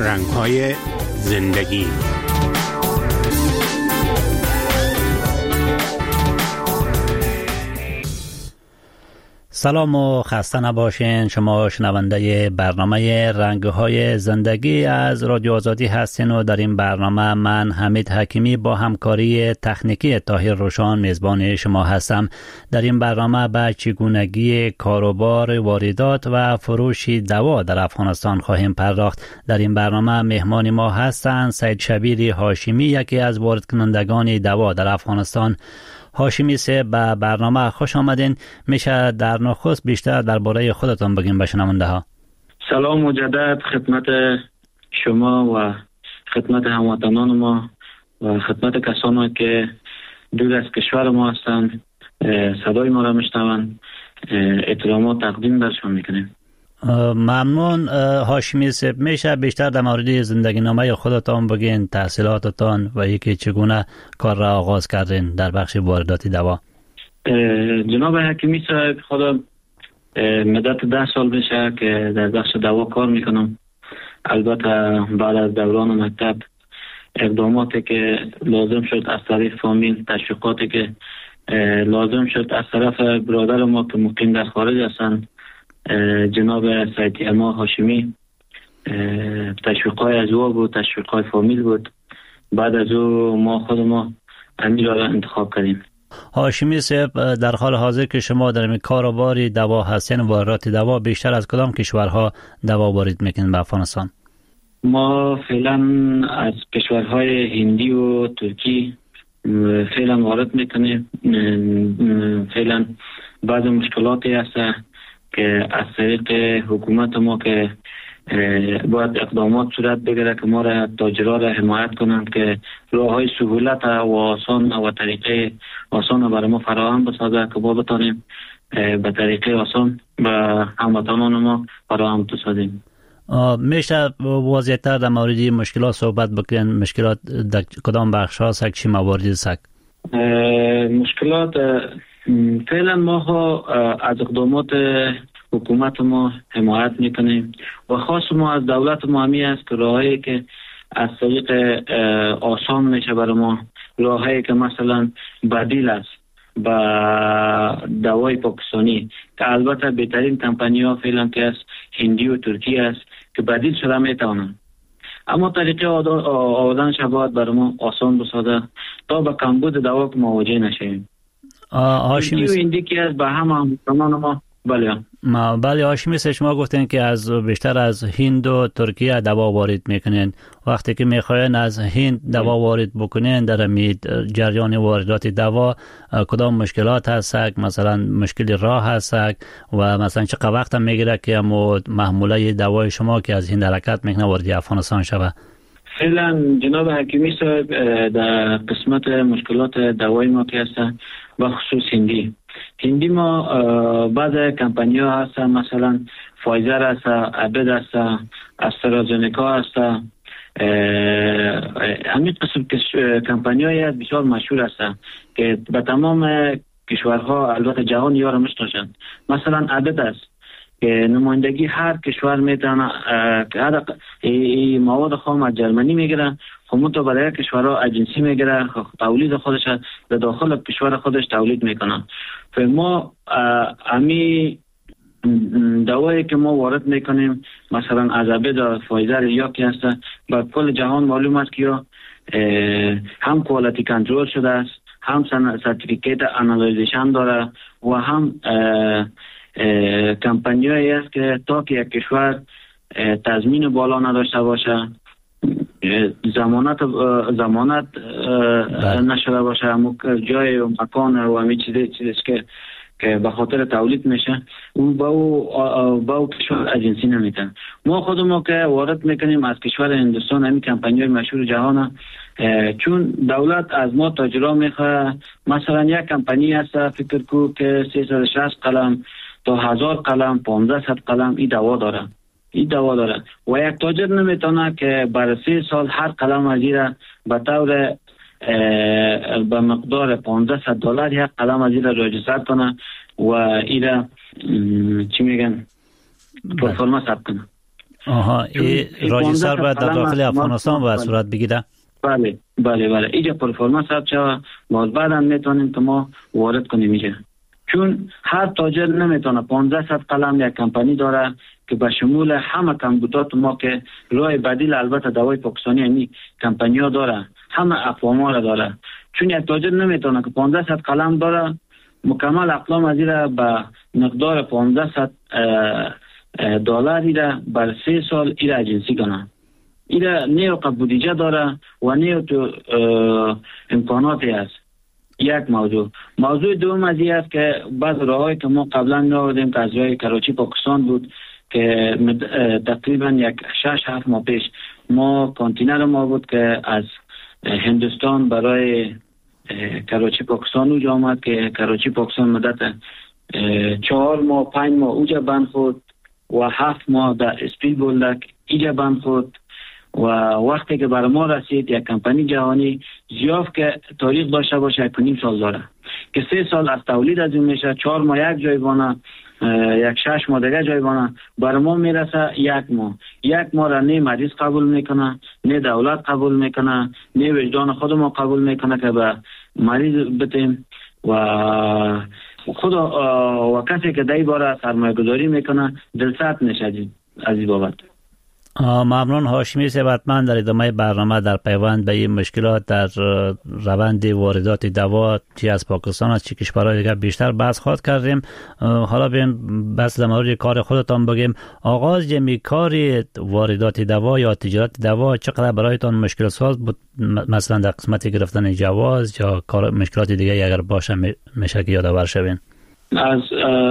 رنگ‌های زندگی. سلام و خسته نباشین. شما شنونده برنامه رنگ‌های زندگی از رادیو آزادی هستین و در این برنامه من حمید حکیمی با همکاری تکنیکی طاهر روشان میزبان شما هستم. در این برنامه به چگونگی کاروبار واردات و فروش دوا در افغانستان خواهیم پرداخت. در این برنامه مهمان ما هستند سید شبیر هاشمی، یکی از وارد کنندگان دوا در افغانستان. هاشمی سه به برنامه خوش آمدین. میشه در نخست بیشتر درباره خودتان بگین به شنونده ها؟ سلام مجدد خدمت شما و خدمت هموطنان ما و خدمت کسانی که دور از کشور ما هستند، صدای ما را میشنوند. احترامات تقدیم برشان میکنیم. ممنون. هاشمی سه، میشه بیشتر در مورد زندگی نامه خودتان بگین، تحصیلاتتان و یکی چگونه کار را آغاز کردین در بخش واردات دوا؟ جناب حکیمی صاحب، خودم مدت 10 سال میشه که در بخش دوا کار میکنم. البته بعد از دوران مکتب اقداماتی که لازم شد از طریق فامیل، تشویقاتی که لازم شد از طرف برادر ما که مقیم در خارج هستند، جناب سید اما هاشمی، تشویقای از او بود، تشویقای فامیل بود. بعد از او ما خود ما امیر را انتخاب کردیم. هاشمی صاحب، در حال حاضر که شما در کاروبار دوا هستین، واردات دوا، بیشتر از کدام کشورها دوا وارد میکنین به افغانستان؟ ما فعلا از کشورهای هندی و ترکی فعلا وارد میکنیم. فعلا بعض مشکلاتی هست که از طریق حکومت ما که باید اقدامات صورت بگیره که ما را تاجرها را حمایت کنند که راههای سهولت و آسان و طریقه آسان برای ما فراهم بسازه که ما بتانیم به طریقه آسان به هموطنان ما فراهم بسازیم. میشه واضح‌تر در مورد مشکلات صحبت بکنین؟ مشکلات در کدام بخش هست؟ چی مواردی است؟ مشکلات فعلا ما از اقدامات حکومت ما حمایت میکنیم و خاص ما از دولت ما همی است که راهایی که از طریق آسان میشه برای ما، راهایی که مثلا بدیل است با دوای پاکستانی که البته بهترین کمپانی ها فعلا که از هندی و ترکی است که بدیل شده میتونن، اما طریقه آوردن شباید برای ما آسان بسازه تا به کمبود دوا که مواجه نشیم. هاشمی و هندی که از به هم ما بله هاشمی سه، شما گفتین که از بیشتر از هند و ترکیه دوا وارد میکنین. وقتی که میخواین از هند دوا وارد بکنین، در جریان واردات دوا کدام مشکلات هست؟ مثلا مشکل راه هست و مثلا چقدر وقت میگیره که محموله دوای شما که از هند حرکت میکنه وارد افغانستان شود؟ فعلا جناب حکیمی صاحب، در قسمت مشکلات دوای ما که هست بخصوص هندی ما بعض کمپانی ها هست، مثلا فایزر هست، ابد هست، استرازنیکا هست. همین قسم کمپانی های بسیار مشهور هست که به تمام کشورها البته جهان یارو میشناسند. مثلا ابد است که نمایندگی هر کشور میتونه که هر مواد خام از جرمنی میگیره، خب تو برای کشورها اجنسی میگیره، تولید خودش در داخل کشور خودش تولید میکنه. ما امی دوایی که ما وارد میکنیم مثلا از ابد فایزر یا که هست به کل جهان معلوم است که هم کوالیتی کنترل شده است، هم سرتیفیکیت انالیزیشن داره و هم کمپانیایی است که تا که یک کشور تضمین بالا نداشته باشه، ضمانت نشده باشه، جای و مکان و همین چیزی که به خاطر تولید میشه، اون با او کشور اجنسی نمیتن. ما خودمون که وارد میکنیم از کشور هندوستان، همین کمپانی‌های مشهور جهان، چون دولت از ما تاجرها میخواه. مثلا یک کمپانی هست فکر کو که 360 قلم تا 1000 قلم 1500 قلم این دوا داره و یک تاجر نمیتونه که برای 3 سال هر قلم از ایره به طور به مقدار $1500 یک قلم از ایره رجستر کنه و ایره چی میگن پرفورمنس ثبت کنه. آها، راجستر باید در داخل افغانستان باید صورت بگیره. بله بله بله، اینجا پرفورما ثبت شود، باز بعدم میتونیم که ما وارد کنیم اینجا. چون هر تاجر نمیتونه 1500 قلم یک کمپانی داره که به شمول همه کمبودات ما که راه بدیل البته دوای پاکستانی یعنی کمپانی ها داره، همه اقوام را داره. چون یک تاجر نمیتونه که 1500 قلم داره مکمل اقلام از را به مقدار 1500 دلاری را بر 3 سال ایره اجنسی کنه. ایره نیو بودجه داره و نیو تو امکاناتی است. یک موضوع دوم از این است که بعض راهایی که ما قبلا می‌آوردیم که از راه کراچی پاکستان بود که تقریبا یک 6-7 ماه پیش ما کانتینر ما بود که از هندوستان برای کراچی پاکستان اوج آمد که کراچی پاکستان مدت 4 ماه 5 ماه اوجا بند خود و 7 ماه در اسپیل بولدک ایجا بند خود و وقتی که بر ما رسید یک کمپانی جهانی زیاف که تاریخ داشته باشه 1.5 سال داره که 3 سال از تولید از اون میشه، 4 ماه یک جای بانه، یک 6 ماه دیگه جای بانه، بر ما میرسه 1 ماه را نه مریض قبول میکنه، نه دولت قبول میکنه، نه وجدان خود ما قبول میکنه که به مریض بتیم و خود و کسی که دای باره سرمایه گذاری میکنه دلسرد میشه از این بابت. ممنون. هاشمی صاحب، حتما در ادامه برنامه در پیوند به این مشکلات در روند واردات دوا چی از پاکستان از چی کشورهای دیگه بیشتر بحث خواهد کردیم. حالا بیم بس در مورد کار خودتان بگیم. آغاز جمی کار واردات دوا یا تجارت دوا چقدر برایتان مشکل ساز بود؟ مثلا در قسمت گرفتن جواز یا کار مشکلات دیگه اگر باشه میشه که یادآور شوین؟ از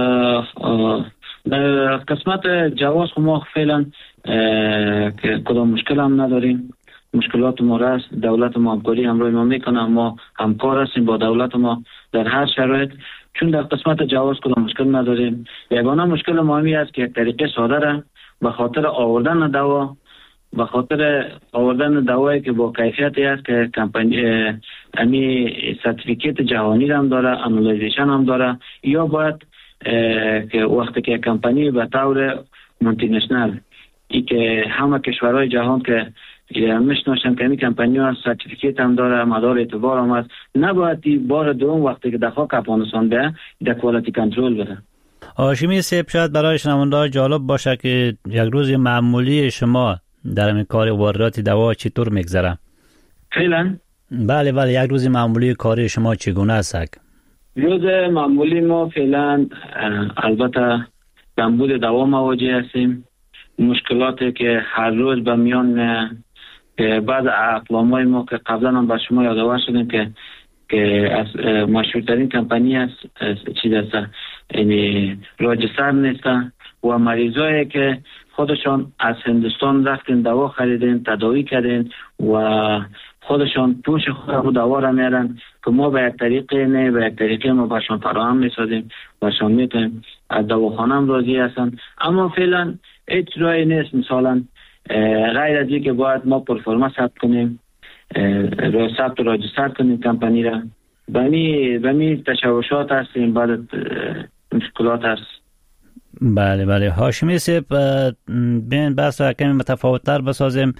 در قسمت جواز ما فعلا که کدام مشکل هم نداریم. مشکلات ما راست، دولت ما همکاری همراه ما میکنه، ما همکار هستیم با دولت ما در هر شرایط. چون در قسمت جواز کدام مشکل نداریم. یگانه مشکل مهمی است که یک طریقه ساده را به خاطر آوردن دوا، به خاطر آوردن دوایی که با کیفیتی است که کمپانی امی سرتیفیکیت جهانی هم داره، انالیزیشن هم داره، یا باید که وقتی که کمپانی به طور مولتی نشنال ای که همه کشورهای جهان که میشناسن که این کمپانی ها سرتیفیکیت هم داره، مدار اعتبار هم هست، نباید بار دوم وقتی که در خاک افغانستان به در کوالیتی کنترل بده. هاشمی صاحب، شاید برای شنونده‌ها جالب باشه که یک روز معمولی شما در این کار واردات دوا چطور میگذره؟ فعلا بله یک روز معمولی کاری شما چگونه است؟ روز معمولی ما فعلا البته کمبود دوا مواجه هستیم. مشکلاتی که هر روز به میان بعض اقلام‌های ما که قبلا هم به شما یادآور شدیم که از مشهورترین کمپانی است چیز است، یعنی راجستر نیستن و مریضایی که خودشان از هندوستان رفتن دوا خریدن، تداوی کردن و خودشان پوش خود دوا را میارن که ما به یک طریقه نه به یک طریقه ما باشون فراهم میسازیم، باشون میتونیم از دواخانه هم راضی هستن. اما فعلا هیچ راهی نیست مثلا غیر از این که باید ما پرفورما ثبت کنیم، ثبت و راجستر کنیم کمپانی را. به می تشوشات هستیم، بعد مشکلات هست. بله هاشمی صاحب، بین بحث را کمی متفاوت‌تر بسازیم.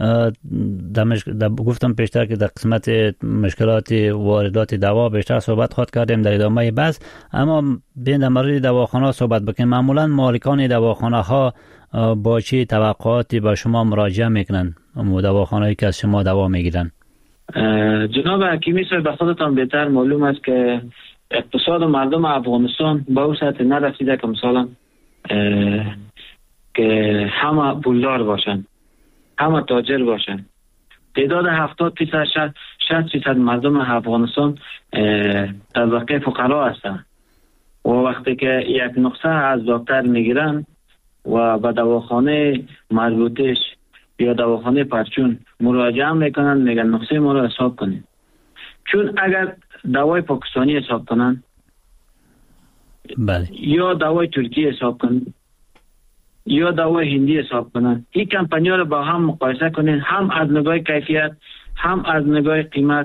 گفتم پیشتر که در قسمت مشکلات واردات دوا بیشتر صحبت خواهد کردیم در ادامه بحث، اما بین در مورد دواخانه صحبت بکنیم. معمولا مالکان دواخانه ها با چه توقعاتی به شما مراجعه میکنن؟ دواخانه‌ای که از شما دوا میگیرن. جناب حکیمی صاحب، به خودتان بهتر معلوم است که اقتصاد مردم افغانستان به اون سطح نرسیده که مثلا که همه پولدار باشن، همه تاجر باشن. تعداد 70% 60% مردم افغانستان طبقه فقرا هستند و وقتی که یک نسخه از دکتر میگیرن و به دواخانه مربوطش یا دواخانه پرچون مراجعه میکنن، میگن نسخه ما رو حساب کنید. چون اگر دوای پاکستانی حساب کنن بله، یا دوای ترکیه حساب کنن یا دوای هندی حساب کنن، این کمپانی ها رو با هم مقایسه کنین، هم از نگاه کیفیت هم از نگاه قیمت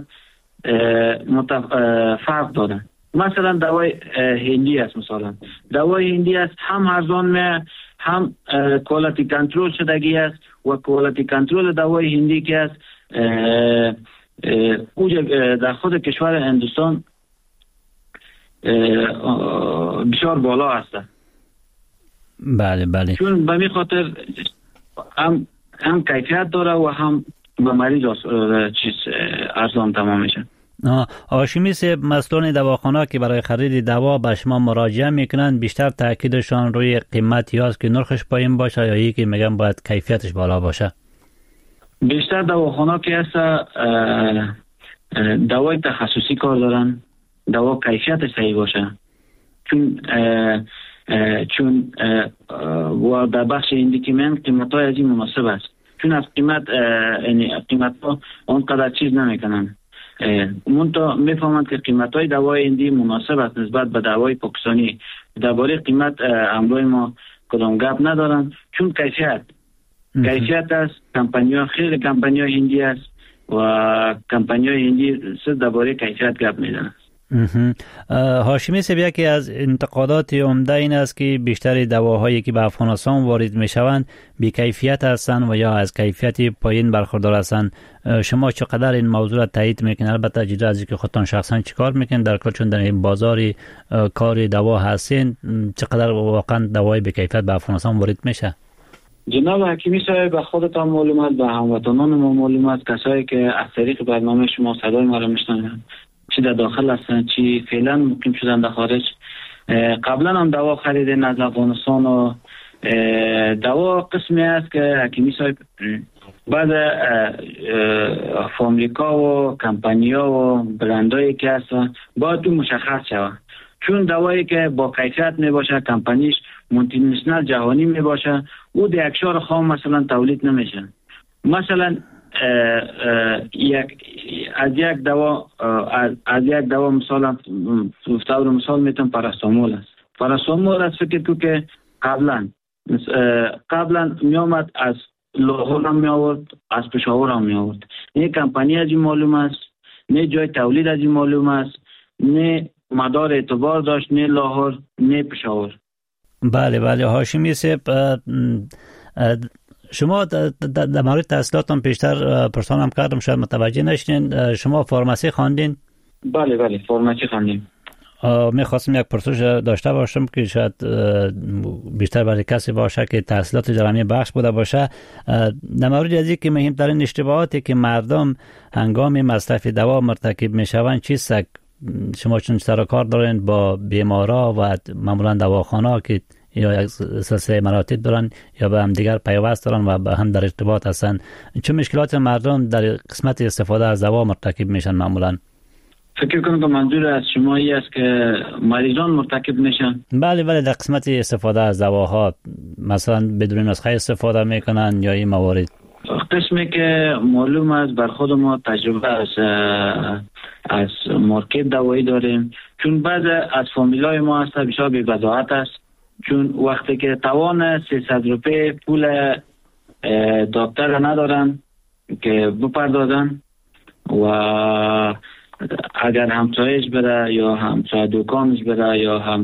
فرق دارن. مثلا دوای هندی است، مثلا دوای هندی است هم ارزان هم کوالیتی کنترل شدگی است و کوالیتی کنترل دوای هندی که است در خود کشور هندوستان بسیار بالا است. بله بله. چون به می خاطر هم کیفیت داره و هم به مریض ارزان تمام میشه. هاشمی صاحب، مسئولان دواخانه که برای خرید دوا به شما مراجعه میکنن بیشتر تاکیدشان روی قیمتی است که نرخش پایین باشه یا یکی میگن باید کیفیتش بالا باشه؟ بیشتر دواخانه که هست دوای تخصصی کار دارن، دوا کیفیتش صحیح باشه. چون و در بخش ایندیکیمنت قیمت های از این مناسب است. چون از قیمت ها اونقدر چیز نمیکنن. منتها میفهمند که قیمت های دوای هندی مناسب است نسبت به دوای پاکستانی. درباره قیمت امروی ما کدام گپ ندارن، چون کیفیت است. خیلی کمپانی های هندی است و کمپانی های هندی صرف درباره کیفیت گپ میزنن. هاشمی صاحب، یکی از انتقادات عمده این است که بیشتر دواهایی که به افغانستان وارد میشوند بی کیفیت هستند و یا از کیفیت پایین برخوردار هستند. شما چقدر این موضوع را تایید میکنید؟ البته جدا از اینکه خودتان شخصا چیکار میکنید در کل، چون در این بازار کار دوا هستین، چقدر واقعا دوای بی کیفیت به افغانستان وارد میشه؟ جناب حکیمی صاحب، به خودتان معلوم است، به هموطنان ما معلوم است، کسایی که از طریق برنامه شما صدای ما را میشنوند، چی در داخل هستند چی فعلا مقیم شدن در خارج، قبلا هم دوا خریدن از افغانستان و دوا قسمی است که حکیمی صاحب بعد فامیلیکا و کمپانیا و برندایی که هستن باید تو مشخص شود. چون دوایی که با کیفیت می باشه، کمپانیش مولتینشنال جهانی می باشه، او در اکشار خام مثلا تولید نمیشه. مثلا از یک دوا مثال میتونم پاراستامول است. فکر تو که قبلا می آمد از لاهور هم می آورد، از پشاور هم می آورد. نه کمپانی از این معلوم است، نه جای تولید از این معلوم است، نه مدار اعتبار داشت، نه لاهور نه پشاور. بله بله. هاشمی صاحب، شما در مورد تحصیلاتم پیشتر پرسان هم کردم، شاید متوجه نشدین. شما فارمسی خواندین؟ بله بله، فارمسی خواندیم. میخواستم یک پرسش داشته باشم که شاید بیشتر برای کسی باشه که تحصیلات در همین بخش بوده باشه. در مورد از اینکه مهمترین اشتباهاتی که مردم هنگام مصرف دوا مرتکب میشوند چیست؟ شما چون سر کار دارین با بیمارا و معمولا دواخانه که یا یک سلسله مراتب دارن یا به هم دیگر پیوست دارن و به هم در ارتباط هستن، چه مشکلات مردم در قسمت استفاده از دوا مرتکب میشن معمولا؟ فکر کنم که منظور از شما این است که مریضان مرتکب میشن. بله بله، در قسمت استفاده از دواها مثلا بدون نسخه استفاده میکنن یا این موارد. قسمی که معلوم است، بر خود ما تجربه از مارکت دوایی داریم، چون بعض از فامیلای ما هست بسیار بی بداهت است. چون وقتی که توان 300 روپه پول دکتر ندارن که بپردازن و اگر همسایش بره یا همسایه دکانش بره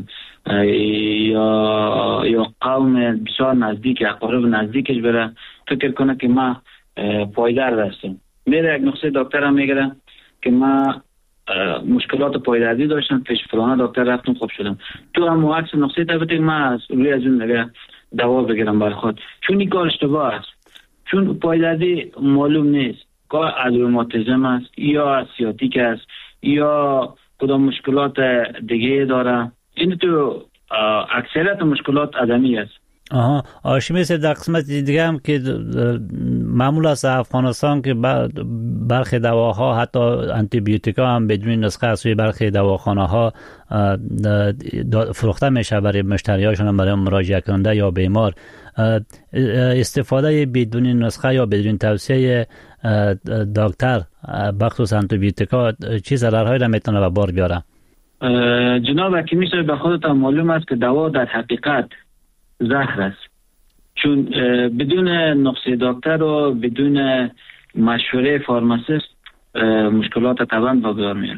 یا قوم بسیار نزدیک، اقارب نزدیکش بره، فکر کنه که ما پایدار هستم، میره یک نسخه دکتر هم میگیره که ما مشکلات پایداری داشتم، پیش فلانه دکتر رفتم خوب شدم. تو هم عکس نسخه تبت ما روی از اون نگه دوا بگیرم برای خود. چون این کار اشتباه است، چون پایداری معلوم نیست که از روماتیسم است یا از سیاتیک است یا کدام مشکلات دیگه داره. این تو اکثریت مشکلات آدمی است. هاشمی صاحب، در قسمت دیگه هم که معمول است افغانستان که برخی دواها حتی آنتی بیوتیکا هم بدون نسخه از سوی برخی دواخانه ها فروخته میشه برای مشتریاشون، برای مراجعه کننده یا بیمار. استفاده بدون نسخه یا بدون توصیه دکتر بخصوص آنتی بیوتیکا چه ضررهایی را میتونه به بار بیاره؟ جناب حکیمی صاحب، به خودتان معلوم است که دوا در حقیقت زهر است. چون بدون نسخه دکتر و بدون مشوره فارماسیست مشکلات طبعا با بار میاد.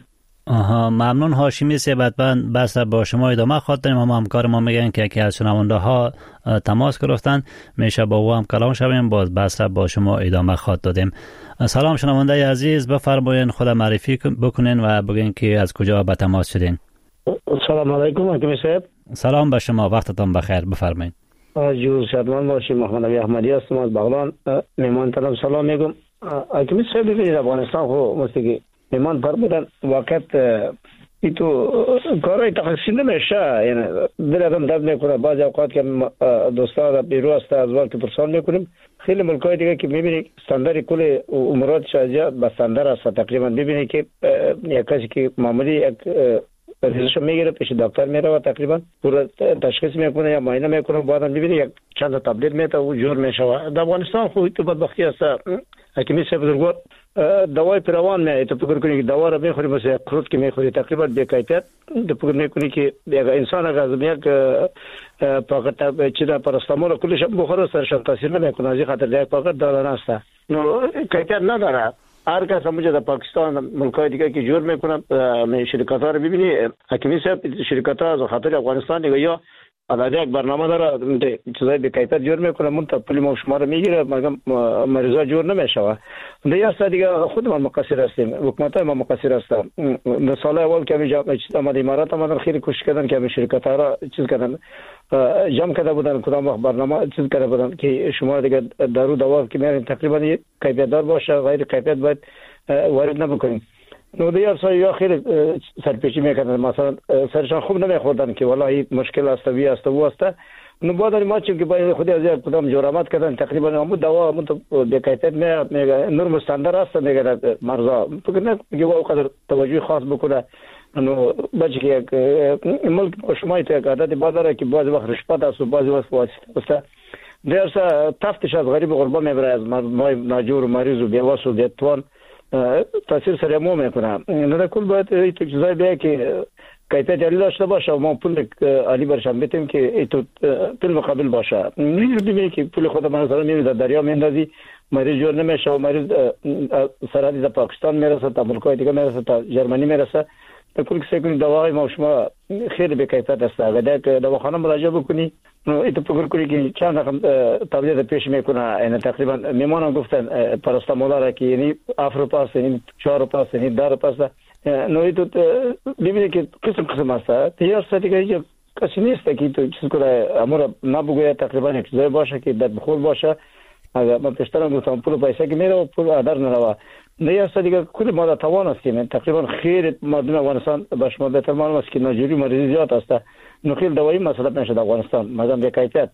ممنون هاشمی صحبتمند. بس با شما ادامه خواهد داریم. هم همکار ما میگن که یکی از شنونده ها تماس گرفتن، میشه با او هم کلام شویم. باز بس با شما ادامه خواهد دادیم. سلام شنونده عزیز، بفرمایید خود معرفی بکنین و بگین که از کجا به تماس شدین. سلام علیکم حکیمی صاحب. سلام به شما، وقتتان بخیر، بفرمایید. جور شادمان باشید. محمد علی احمدی هستم از بغلان. میمانتان سلام میگم. حکیمی صاحب ببینید افغانستان خو مستقی میمان فرمودن وقت ایتو کارای تخصیصی نمیشه، یعنی دل آدم درد میکنه. بعضی اوقات که دوستان بیرو است از وقت پرسان میکنیم، خیلی ملکای دیگه که میبینی استاندارد کل اموراتش از به استاندارد است. تقریبا ببینی که یک کسی که معمولی یک ریزش میگیره پیش دکتر میره و تقریبا پورا تشخیص میکنه یا معاینه میکنه، بعدا میبینی یک چند تبلیغ میته و جور میشه. در افغانستان خو تو بدبختی است. حکیمی صاحب بزرگوار دوای پیروان میای، تو فکر کنی که دوا رو میخوری مثل یک کرود که میخوری، تقریبا بی‌کیفیت. تو فکر میکنی که یک انسان اگر از یک پاکت چیزا پاراستامول کلش بخوره سرش تاثیر نمیکنه، از این خاطر یک پاکت دارن است. نو کیفیت نداره. هر کس همونجا در پاکستان ملکای دیگه که جور میکنه، شرکت‌ها رو ببینی حکیمی صاحب، شرکت‌ها از خاطر افغانستان دیگه یا علاوه یک برنامه داره چیزای به کیفیت جور میکنه، منتها پول ما شما رو میگیره، مگم مریضا جور نمیشه. دیگه است دیگه خود ما مقصر هستیم، حکومت ما مقصر هستن. در سال اول که آمد امارات آمدن خیلی کوشش کردن که همین شرکت‌ها را چیز کردن، جمع کرده بودن، کدام وقت برنامه چیز کرده بودن که شما دیگه دارو دوا که میارین تقریبا کیفیت دار باشه، غیر کیفیت باید وارد نکنین. نو دیار سایه یا خیلی سرپیچی میکردن، مثلا سرشان خوب نمیخوردن که والله مشکل است وی است و است. نو بعد ما چون که باید خودی از یک کدام جرامت کردن، تقریبا همون دوا همون به کیفیت میگه نرم استاندارد است میگه مرزا، فکر نکنه او قدر توجه خاص بکنه. نو بچه که یک ملک شما یک عادت داره که بعضی وقت رشوت است و بعضی وقت واسطه است. دیار تفتش از غریب غربا میبره، از مردم ناجور و مریض و بیواس و بیتوان تاثیر سر مو میکنه. نه کل باید این چیزای بیه که کیفیت عالی داشته باشه و ما پول عالی برشم بتیم که ایتو پول مقابل باشه. میبینی که پول خود من مثلا میبینی در دریا میندازی، مریض جور نمیشه و مریض سرحدی در پاکستان میرسه، تا ملکای دیگه میرسه، تا جرمنی میرسه. کل کسی کنی دواهای ما شما خیلی به کیفیت است. اگر که دواخانه مراجعه بکنی، ایتو فکر کنی که چند رقم تبلیغ پیش میکنه. یعنی تقریبا میمانم گفتن پاراستامولا را که یعنی افروپاس، یعنی 4 پاس، یعنی 10 پاس. نو ایتو ببینید که قسم است. دیار دیگه کسی نیست که تو چیز کنه امور نبگوید، تقریبا یک چیزی باشه که در بخور باشه. اگر من پیشترم گفتم پول پیسه که میره و پول ادر نروا. دیگه دیگه کل ما در توان هستیم. تقریبا خیلی مردم افغانستان به شما بهتر معلوم است که ناجوری مریض زیاد است. نخیل دوایی مصرف نشد افغانستان مردم به کیفیت.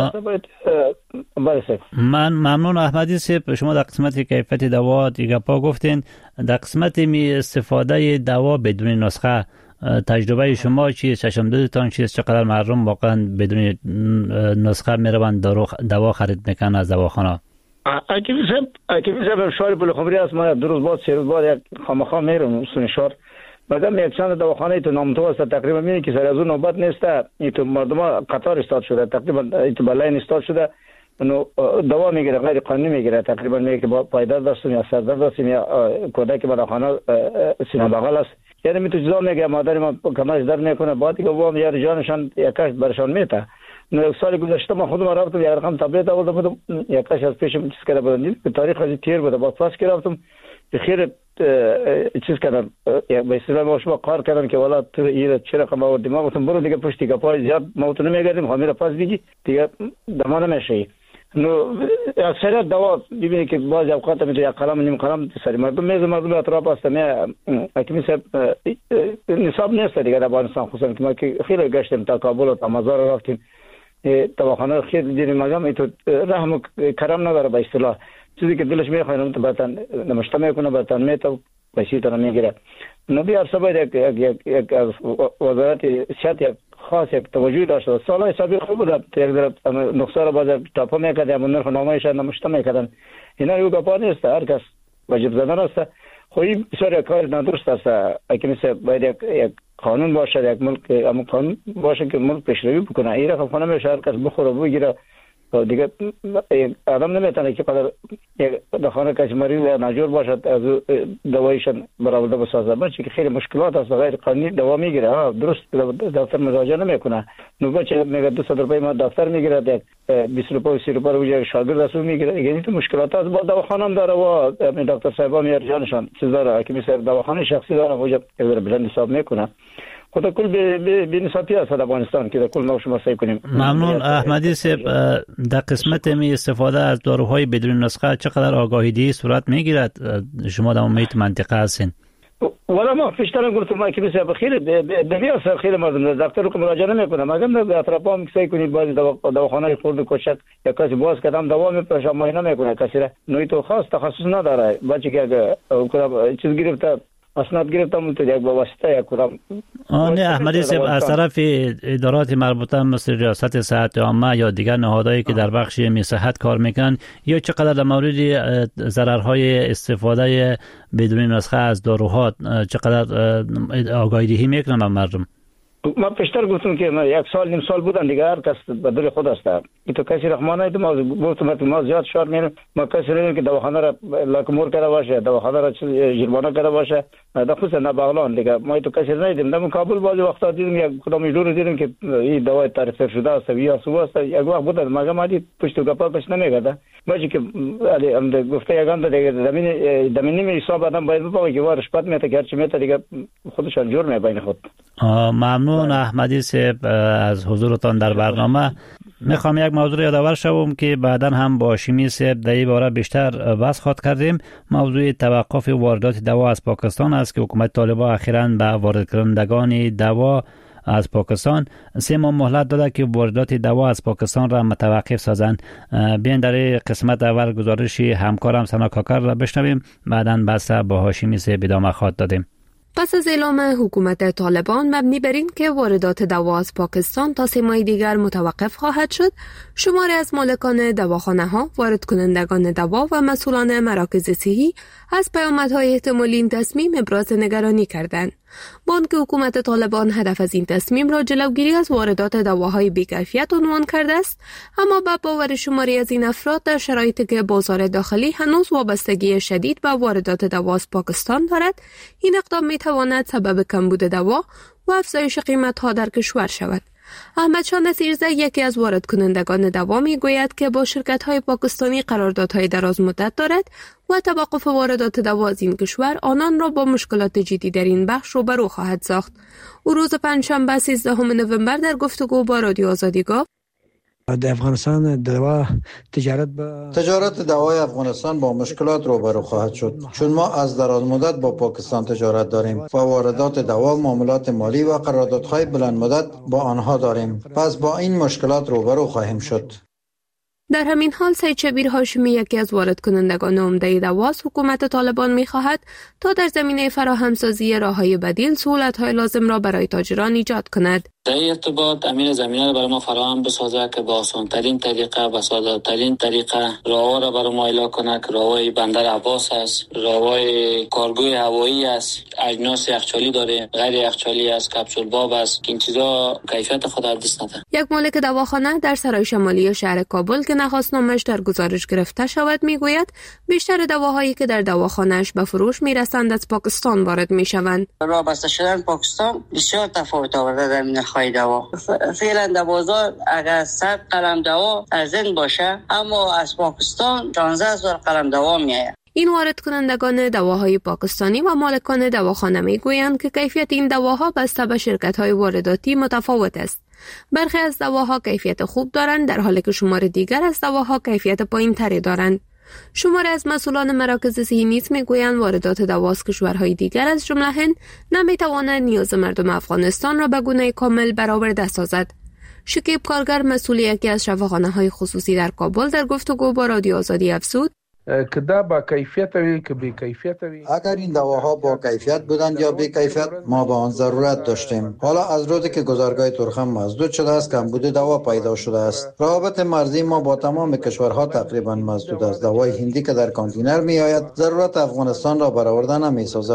من ممنون احمدی صاحب، شما در قسمت کیفیت دوا دیگه پا گفتین. در قسمت می استفاده دوا بدون نسخه تجربه شما چیه؟ چشم دیدتان چیه؟ چقدر مردم واقعا بدون نسخه میروند دوا خرید میکنن از دواخانه؟ حکیمی صاحب شهر بلخمری است. ما 2 روز بعد 3 روز بعد یک خامخا میرم سون شهر، بعدم یک چند دواخانه تو نامتو است. تقریبا میبینی که سر از اون نوبت نیست، این تو مردم قطار استاد شده، تقریبا این تو بلاین استاد شده. نو دوا میگیره غیر قانونی میگیره، تقریبا میگه که با پایدار داشتم یا سردرد داشتم یا کودک بداخانه سینه بغل است. یعنی می تو چیزا میگه مادر ما کمرش درد میکنه، بعد که وام یا جانشان یکاش برشان میته. نو سال گذشته ما خودم رفتم یک رقم تبلیغ آوردم، یکاش از پیشم چیز کرده بودم، به تاریخ از تیر بود، بعد پاس گرفتم خیر چیز کردن، به اصطلاح ما شما کار کردن که والا تو این چه رقم آوردی. ما گفتم برو دیگه پشتی گپای زیاد ما تو نمیگردیم، همین پاس دیگه دیگه دمان نمیشه. نو اکثر دوا ببینید که بعضی اوقات میتونه یک قلم نیم قلم سری مردم اطراف است. نه حکیمی صاحب نصاب نیست دیگه در افغانستان، خصوصا که ما که خیلی گشتیم تا کابل و تا مزار رفتیم، دواخانه خیلی دیدیم، مگم این رحم و کرم نداره به اصطلاح. چیزی که دلش میخواد اون تو برتن نمشته میکنه، برتن میته پیسې ته میگیره. نو بیا باید یک از وزارت صحت یک خاص یک توجه داشته. سالهای سابق خوب بود، یک نقصه را باز تاپا میکرد، یا نرخ نامه‌اش نمشته میکردن. اینا یو گپا نیست، هر کس واجب زدن است. خو این بسیار کار نادرست است. اگه مثلا باید یک قانون باشه، یک ملک اما قانون باشه که ملک پیشروی بکنه. این رقم خانه میشه هر کس بخوره بگیره دیگه آدم نمیتونه که قدر در خانه کسی مریض ناجور باشد از دوایشان برآورده بسازه، بچه که خیلی مشکلات است، غیر قانونی دوا میگیره، درست دفتر مراجعه نمیکنه، نو بچه میگه 200 روپیه ما دفتر میگیره، 20 روپیه 30 روپیه رو شاگرد رسو میگیره، یعنی تو مشکلات است. با دواخانه هم داره و دکتر صاحبا میارجانشان چیز داره که مثل دواخانه شخصی داره اونجا بلند حساب میکنه. خود کل به نسبتی است در افغانستان که کل ما شما سعی کنیم. ممنون احمدی صاحب. در قسمت می استفاده از داروهای بدون نسخه چقدر آگاهی صورت میگیرد؟ شما در محیط منطقه هستین. ولی ما پیشتر گفتم که بسیار خیلی بسیار خیلی مردم دکتر رو مراجعه نمیکنه، مگر در اطراف هم سعی کنید باز دواخانه خورد کوچک یا کسی باز کدام دوا میپرشه ماهی نمیکنه، کسی را نوعی تو خاص تخصص نداره، بچه که اگه چیز گرفته اسناد گرفتم تو یک واسطه یک کدام نه احمدی صاحب از طرف ادارات مربوطه مثل ریاست صحت عامه یا دیگر نهادهایی که در بخش صحت کار میکنن یا چقدر در مورد ضررهای استفاده بدون نسخه از داروها چقدر آگاهی دهی میکنن به مردم؟ ما پیشتر گفتم که ما یک سال نیم سال بودن دیگه هر کس به دل خود است. این تو کسی رحمانه تو ما گفتم ما زیاد شار میرم، ما کسی نمیدونم که دواخانه را لاکمور کرده باشه، دواخانه را جرمانه کرده باشه، در خصوص نه بغلان دیگه ما تو کسی ندیدیم. در کابل بعضی وقتا دیدیم یک کدام جور دیدیم که این دوا تعریف شده است یا سو است، یک وقت بود مگه ما دید پشت گپا کش نمیگرده، باشه که علی گفته یگان دیگه زمینی حساب آدم باید بپاوه که وارش پد میته که هرچی میته دیگه خودشان جور می بین خود. ممنون احمدی صاحب از حضورتان در برنامه. میخوام یک موضوع یادآور شوم که بعدا هم با شیمی صاحب در این باره بیشتر بحث خواهد کردیم. موضوع توقف واردات دوا از پاکستان است که حکومت طالبان اخیراً به وارد کنندگان دوا از پاکستان 3 ماه مهلت داده که واردات دوا از پاکستان را متوقف سازند. بیاین در قسمت اول گزارش همکارم سنا کاکر را بشنویم، بعداً بحث با هاشمی صاحب ادامه خواهد دادیم. پس از اعلام حکومت طالبان مبنی بر این که واردات دوا از پاکستان تا 3 ماه دیگر متوقف خواهد شد، شماری از مالکان دواخانه‌ها، وارد کنندگان دوا و مسئولان مراکز صحی از پیامدهای احتمالی این تصمیم ابراز نگرانی کردند. بانک حکومت طالبان هدف از این تصمیم را جلوگیری از واردات دواهای بی‌کیفیت عنوان کرده است، اما به باور شماری از این افراد در شرایطی که بازار داخلی هنوز وابستگی شدید به واردات دوا از پاکستان دارد، این اقدام می‌تواند سبب کمبود دوا و افزایش قیمت‌ها در کشور شود. احمدشاه نصیرزی یکی از وارد کنندگان دوا میگوید که با شرکت‌های پاکستانی قراردادهای دراز مدت دارد و توقف واردات دوا از این کشور آنان را با مشکلات جدی در این بخش روبرو خواهد ساخت. او روز پنجشنبه 13 نوامبر در گفتگو با رادیو آزادی گفت: در افغانستان تجارت دوای افغانستان با مشکلات روبرو خواهد شد، چون ما از دراز مدت با پاکستان تجارت داریم و واردات دوا، معاملات مالی و قراردادهای بلند مدت با آنها داریم، پس با این مشکلات روبرو خواهیم شد. در همین حال سید شبیر هاشمی یکی از وارد کنندگان عمده دواست حکومت طالبان می‌خواهد تا در زمینه فراهمسازی راه‌های بدیل سهولت‌های لازم را برای تاجران ایجاد کند. در ارتباط امیر زمینه را برای ما فراهم بسازه که با آسان‌ترین طریقه و ساده‌ترین طریقه راه‌ها را برای ما اعلام کنه که راه‌های بندر عباس است، راه‌های کارگوی هوایی است، اجناس یخچالی داره، غیر یخچالی است، کپسول باب است که این چیزا کیفیت خود از دست ندن. یک مالک دواخانه در سرای شمالی شهر کابل که نخواستنامه‌اش در گزارش گرفته شود میگوید بیشتر دواهایی که در دواخانه‌اش به فروش میرسند از پاکستان وارد میشوند. وابسته شدن پاکستان بسیار تفاوت آورده در نرخ‌های دوا. فعلا در بازار اگر 100 قلم دوا از این باشه، اما از پاکستان 15000 قلم دوا میآید. این وارد کنندگان دواهای پاکستانی و مالکان دواخانه میگویند که کیفیت این دواها بسته به شرکت‌های وارداتی متفاوت است. برخی از دواها کیفیت خوب دارند در حالی که شمار دیگر از دواها کیفیت پایین‌تری دارند. شماری از مسئولان مراکز صحی نیز میگویند واردات دوا از کشورهای دیگر از جمله هند نمیتواند نیاز مردم افغانستان را به گونه کامل برآورده سازد. شکیب کارگر مسئول یکی از شفاخانه‌های خصوصی در کابل در گفتگو با رادیو آزادی افزود: که دا با کیفیت وی که بی کیفیت وی، اگر این دواها با کیفیت بودند یا بی کیفیت ما به آن ضرورت داشتیم. حالا از روزی که گذرگاه تورخم مسدود شده است کمبود دوا پیدا شده است. روابط مرزی ما با تمام کشورها تقریبا مسدود است. دوای هندی که در کانتینر می آید ضرورت افغانستان را برآورده نمی سازد.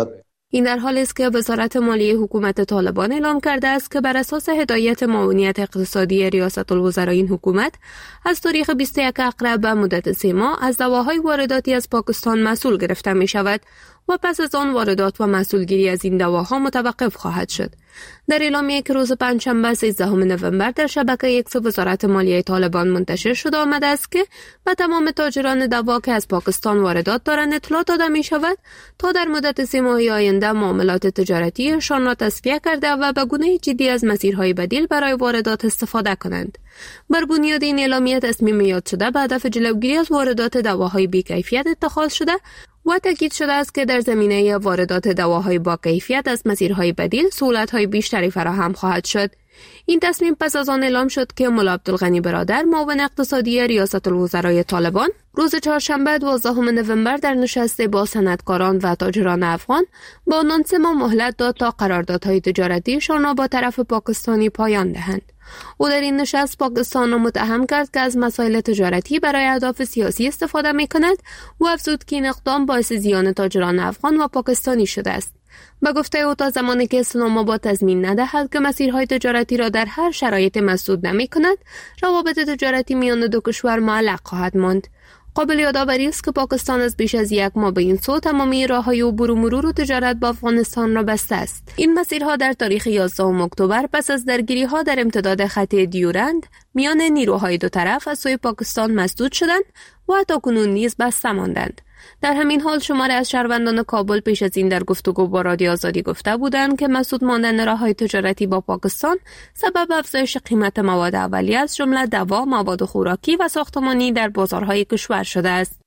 این در حالی است که وزارت مالیه حکومت طالبان اعلام کرده است که بر اساس هدایت معاونیت اقتصادی ریاست الوزراء این حکومت از تاریخ 21 اکتبر به مدت 3 ماه از دواهای وارداتی از پاکستان مسئول گرفته می شود و پس از آن واردات و مسئولگیری از این دواها متوقف خواهد شد. در اعلامیه‌ای که روز پنجشنبه 13 نوامبر در شبکه ایکس وزارت مالیه طالبان منتشر شده آمده است که به تمام تاجران دوا که از پاکستان واردات دارند اطلاع داده می شود تا در مدت 3 ماه آینده معاملات تجارتیشان را تصفیه کرده و به گونه جدی از مسیرهای بدیل برای واردات استفاده کنند. بر بنیاد این اعلامیه تصمیم یاد شده به هدف جلوگیری از واردات دواهای بی‌کیفیت اتخاذ شده و تاکید شده است که در زمینه واردات دواهای با کیفیت از مسیرهای بدیل سهولت‌های بیشتری فراهم خواهد شد. این تصمیم پس از آن اعلام شد که ملا عبدالغنی برادر معاون اقتصادی ریاست الوزراء طالبان روز چهارشنبه 12 نوامبر در نشست با صنعتکاران و تاجران افغان با آنان 3 ماه مهلت داد تا قراردادهای تجارتیشان را با طرف پاکستانی پایان دهند. او در این نشست پاکستان را متهم کرد که از مسائل تجارتی برای اهداف سیاسی استفاده می کند و افزود که این اقدام باعث زیان تاجران افغان و پاکستانی شده است. به گفته او تا زمانی که اسلام آباد تضمین ندهد که مسیرهای تجارتی را در هر شرایط مسدود نمی کند، روابط تجارتی میان دو کشور معلق خواهد ماند. قابل یادآوری است که پاکستان از بیش از 1 ماه به این سو تمامی راههای عبور و مرور و تجارت با افغانستان را بسته است. این مسیرها در تاریخ 11 اکتبر پس از درگیری‌ها در امتداد خط دیورند میان نیروهای دو طرف از سوی پاکستان مسدود شدند و تاکنون نیز بسته ماندند. در همین حال شماری از شهروندان کابل پیش از این در گفتگو با رادیو آزادی گفته بودند که مسدود ماندن راههای تجارتی با پاکستان سبب افزایش قیمت مواد اولیه از جمله دوا، مواد خوراکی و ساختمانی در بازارهای کشور شده است.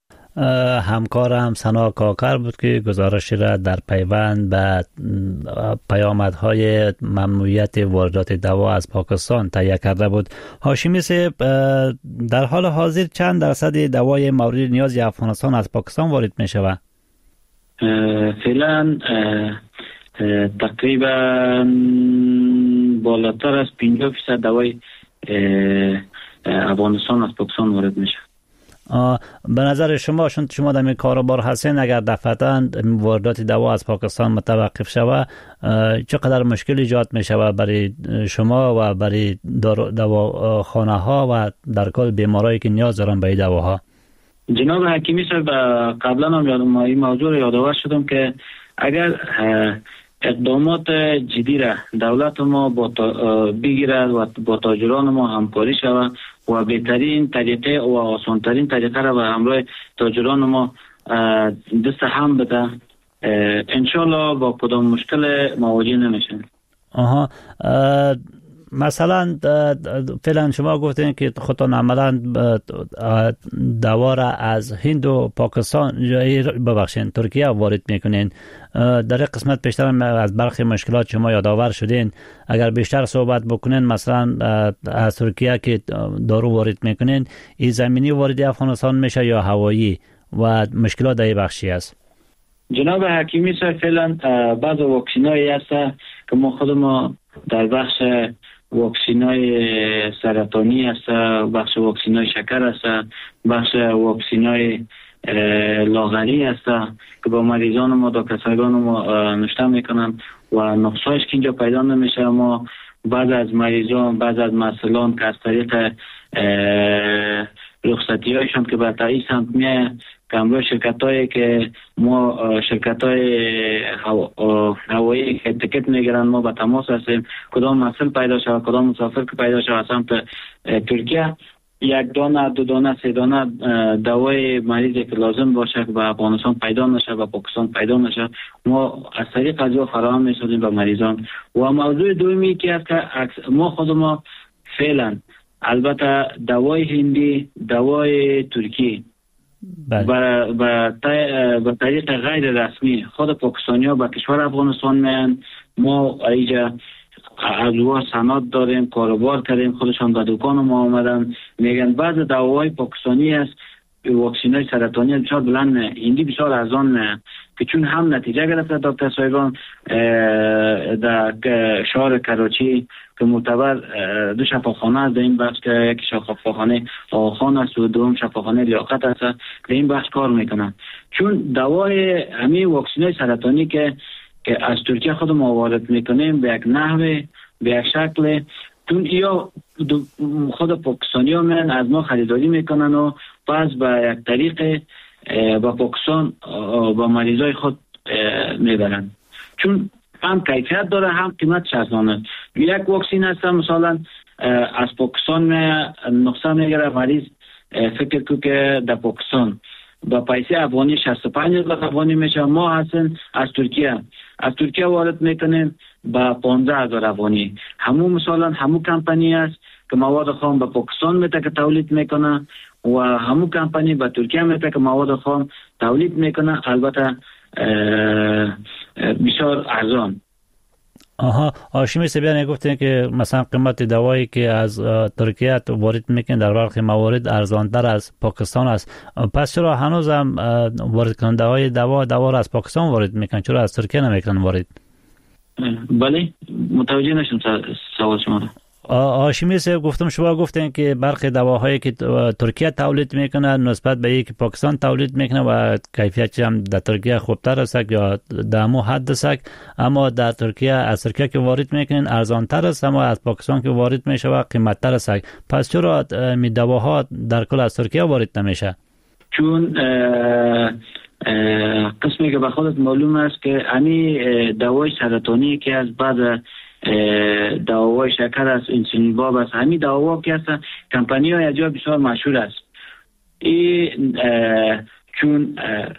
همکارم سنا کاکر بود که گزارشی را در پیوند به پیامدهای ممنوعیت واردات دوا از پاکستان تهیه کرده بود. هاشمی صاحب، در حال حاضر چند درصد دوای مورد نیاز افغانستان از پاکستان وارد می شود؟ فعلا تقریبا بالاتر از 50% دوای افغانستان از پاکستان وارد می شود. به نظر شما شما در این کاروبار هستین، اگر دفعتاً واردات دوا از پاکستان متوقف شود چقدر مشکل ایجاد می شود برای شما و برای دواخانه ها و در کل بیمارایی که نیاز دارن به دواها؟ جناب حکیمی صاحب، قبلا هم این موضوع رو یادآور شدم که اگر اقدامات جدی را دولت ما بگیرد و با تاجران ما همکاری شود و بهترین طریقه و آسانترین طریقه را به همراه تاجران ما دست هم بده، انشالله با کدام مشکل مواجه نمیشن. مثلا فعلا شما گفتین که خودتان عملا دوا را از هند و پاکستان ترکیه وارد میکنین. در قسمت پیشتر از برخی مشکلات شما یادآور شدین، اگر بیشتر صحبت بکنین مثلا از ترکیه که دارو وارد میکنین، این زمینی وارد افغانستان میشه یا هوایی و مشکلات در این بخشی است؟ جناب حکیمی صاحب، فعلا بعض واکسینایی هست که ما خودمون در بخش واکسینای سرطانی هست، بخش واکسینای شکر هست، بخش واکسینای لاغری هست که با مریضان ما دا کسایگان ما نشته میکنن و نقصایش که اینجا پیدا نمیشه. ما بعض از مریضان، بعض از مسئولان که از طریق رخصتی هایشان که به تایید سمت میه که همراه شرکت هایی که ما شرکت های هوایی که تکت میگیرن ما به تماس هستیم، کدام مسئول پیدا شود، کدام مسافر که پیدا شود سمت ترکیه، 1 دانه 2 دانه 3 دانه دوای مریضی که لازم باشه که به افغانستان پیدا نشه و پاکستان پیدا نشه، ما از طریق از فراهم می‌سازیم به مریضان. و موضوع دومی که است که ما خود ما فعلا البته دوای هندی، دوای ترکی به طریق غیر رسمی خود پاکستانی ها به کشور افغانستان میان. ما اینجا از سند داریم، کاروبار کردیم، خودشان به دکان ما آمدن میگن بعض دواهای پاکستانی هست، واکسین های سرطانی بسیار بلند نه، هندی بسیار ارزان نه، که چون هم نتیجه گرفته دکتر سایبان در شهر کراچی که معتبر 2 شفاخانه است در این بخش که یکی شفاخانه آخان است و دوم شفاخانه لیاقت است، در این بخش کار میکنن. چون دوای همین واکسین های سرطانی که که از ترکیه خود ما وارد میکنیم به یک نحوه، به یک شکل، چون یا خود پاکستانی ها من از ما خریداری میکنن و پس به یک طریق با پاکستان با مریضای خود میبرن، چون هم کیفیت داره هم قیمت ارزانه. یک واکسین هست مثلا از پاکستان نقصه میگیره مریض، فکر کو که در پاکستان با پیسه افغانی 65,000 افغانی میشه، ما هستن از ترکیه وارد میکنیم با 15,000 افغانی. همون مثلا همون کمپانی است که مواد خام به پاکستان میته که تولید میکنه و همون کمپانی به ترکیه میته که مواد خام تولید میکنه، البته بسیار ارزان. هاشمی سبیانی گفتن که مثلا قیمت دوایی که از ترکیه وارد میکنن در برخی موارد ارزانتر از پاکستان است، پس چرا هنوز هم وارد کننده های دوا را از پاکستان وارد میکنن، چرا از ترکیه نمیکنن وارد؟ بله متوجه نشدم سوال شما را. هاشمی صاحب گفتم شما گفتن که برخی دواهایی که ترکیه تولید میکنه نسبت به یک پاکستان تولید میکنه و کیفیتش هم در ترکیه خوبتر است یا در همون حد است، اما در ترکیه از ترکیه که وارد میکنن ارزانتر است، اما از پاکستان که وارد میشه و قیمتتر است. پس چرا می دواها در کل از ترکیه وارد نمیشه؟ چون قسمی که به خودت معلوم است که امی دوای سرطانی که از بعد دواهای شکر است، انسولین باب است، همین دواها که هستن کمپانی های اجا بسیار مشهور است. این چون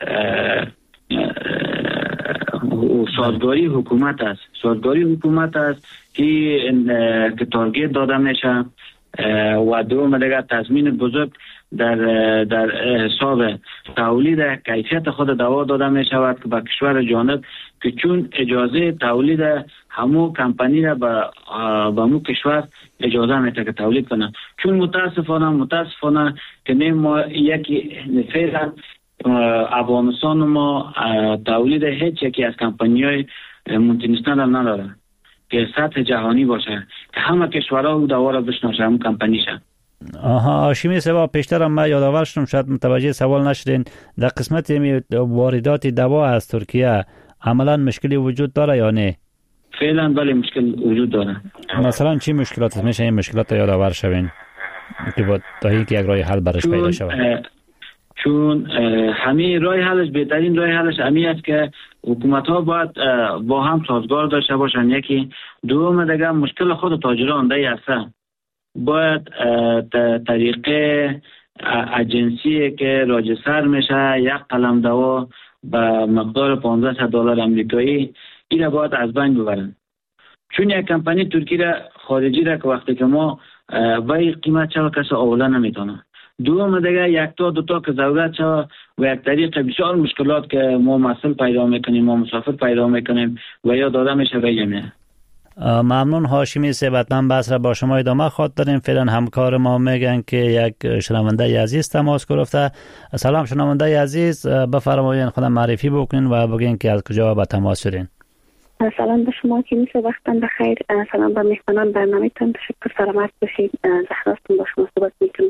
سازگاری حکومت است که تارگت داده میشه و دوم دیگه تضمین بزرگ در حساب تولید کیفیت خود دوا داده می شود که به کشور جانب، که چون اجازه تولید همو کمپانی را به مو کشور اجازه میده که تولید کنه. چون متاسفانه که ما یکی فعلا افغانستان ما تولید هیچ یکی از کمپانی‌های مولتینشنال هم نداره که سطح جهانی باشه که همه کشورها او دوا را بشناسه، همون کمپانیشه. هاشمی صاحب پیشتر ما یادآور شدم، شاید متوجه سوال نشدین، در قسمت واردات دوا از ترکیه عملا مشکلی وجود داره یا نه؟ فعلا بله مشکل وجود داره. مثلا چی مشکلات میشه این مشکلات یادآور شوین که با تا که یک راه حل برش پیدا شود؟ چون همین راه حلش، بهترین راه حلش همین است که حکومت ها باید با هم سازگار داشته باشن. یکی دوم دیگه مشکل خود تاجران دی است، باید طریقه اجنسی که راجسر میشه یک قلم دوا به مقدار $1,500 امریکایی، این را باید از بین ببرن. چون یک کمپانی ترکی را خارجی را که وقتی که ما به قیمت چه کسی اولا نمیتونه، دوم دیگه یک تا دو تا که ضرورت شد و یک طریق بسیار مشکلات که ما مسئول پیدا میکنیم، ما مسافر پیدا میکنیم و یا داده میشه به جمعه. ممنون هاشمی صاحب، من بحث را با شما ادامه خواهد داریم. فعلا همکار ما میگن که یک شنونده عزیز تماس گرفته. سلام شنونده عزیز، بفرمایید خودم معرفی بکنین و بگین که از کجا به تماس شدین. سلام به شما که میشه وقتتان بخیر. سلام به میهمانان برنامه‌تان، تشکر، سلامت باشید. زهراستون با شما صحبت میکنم.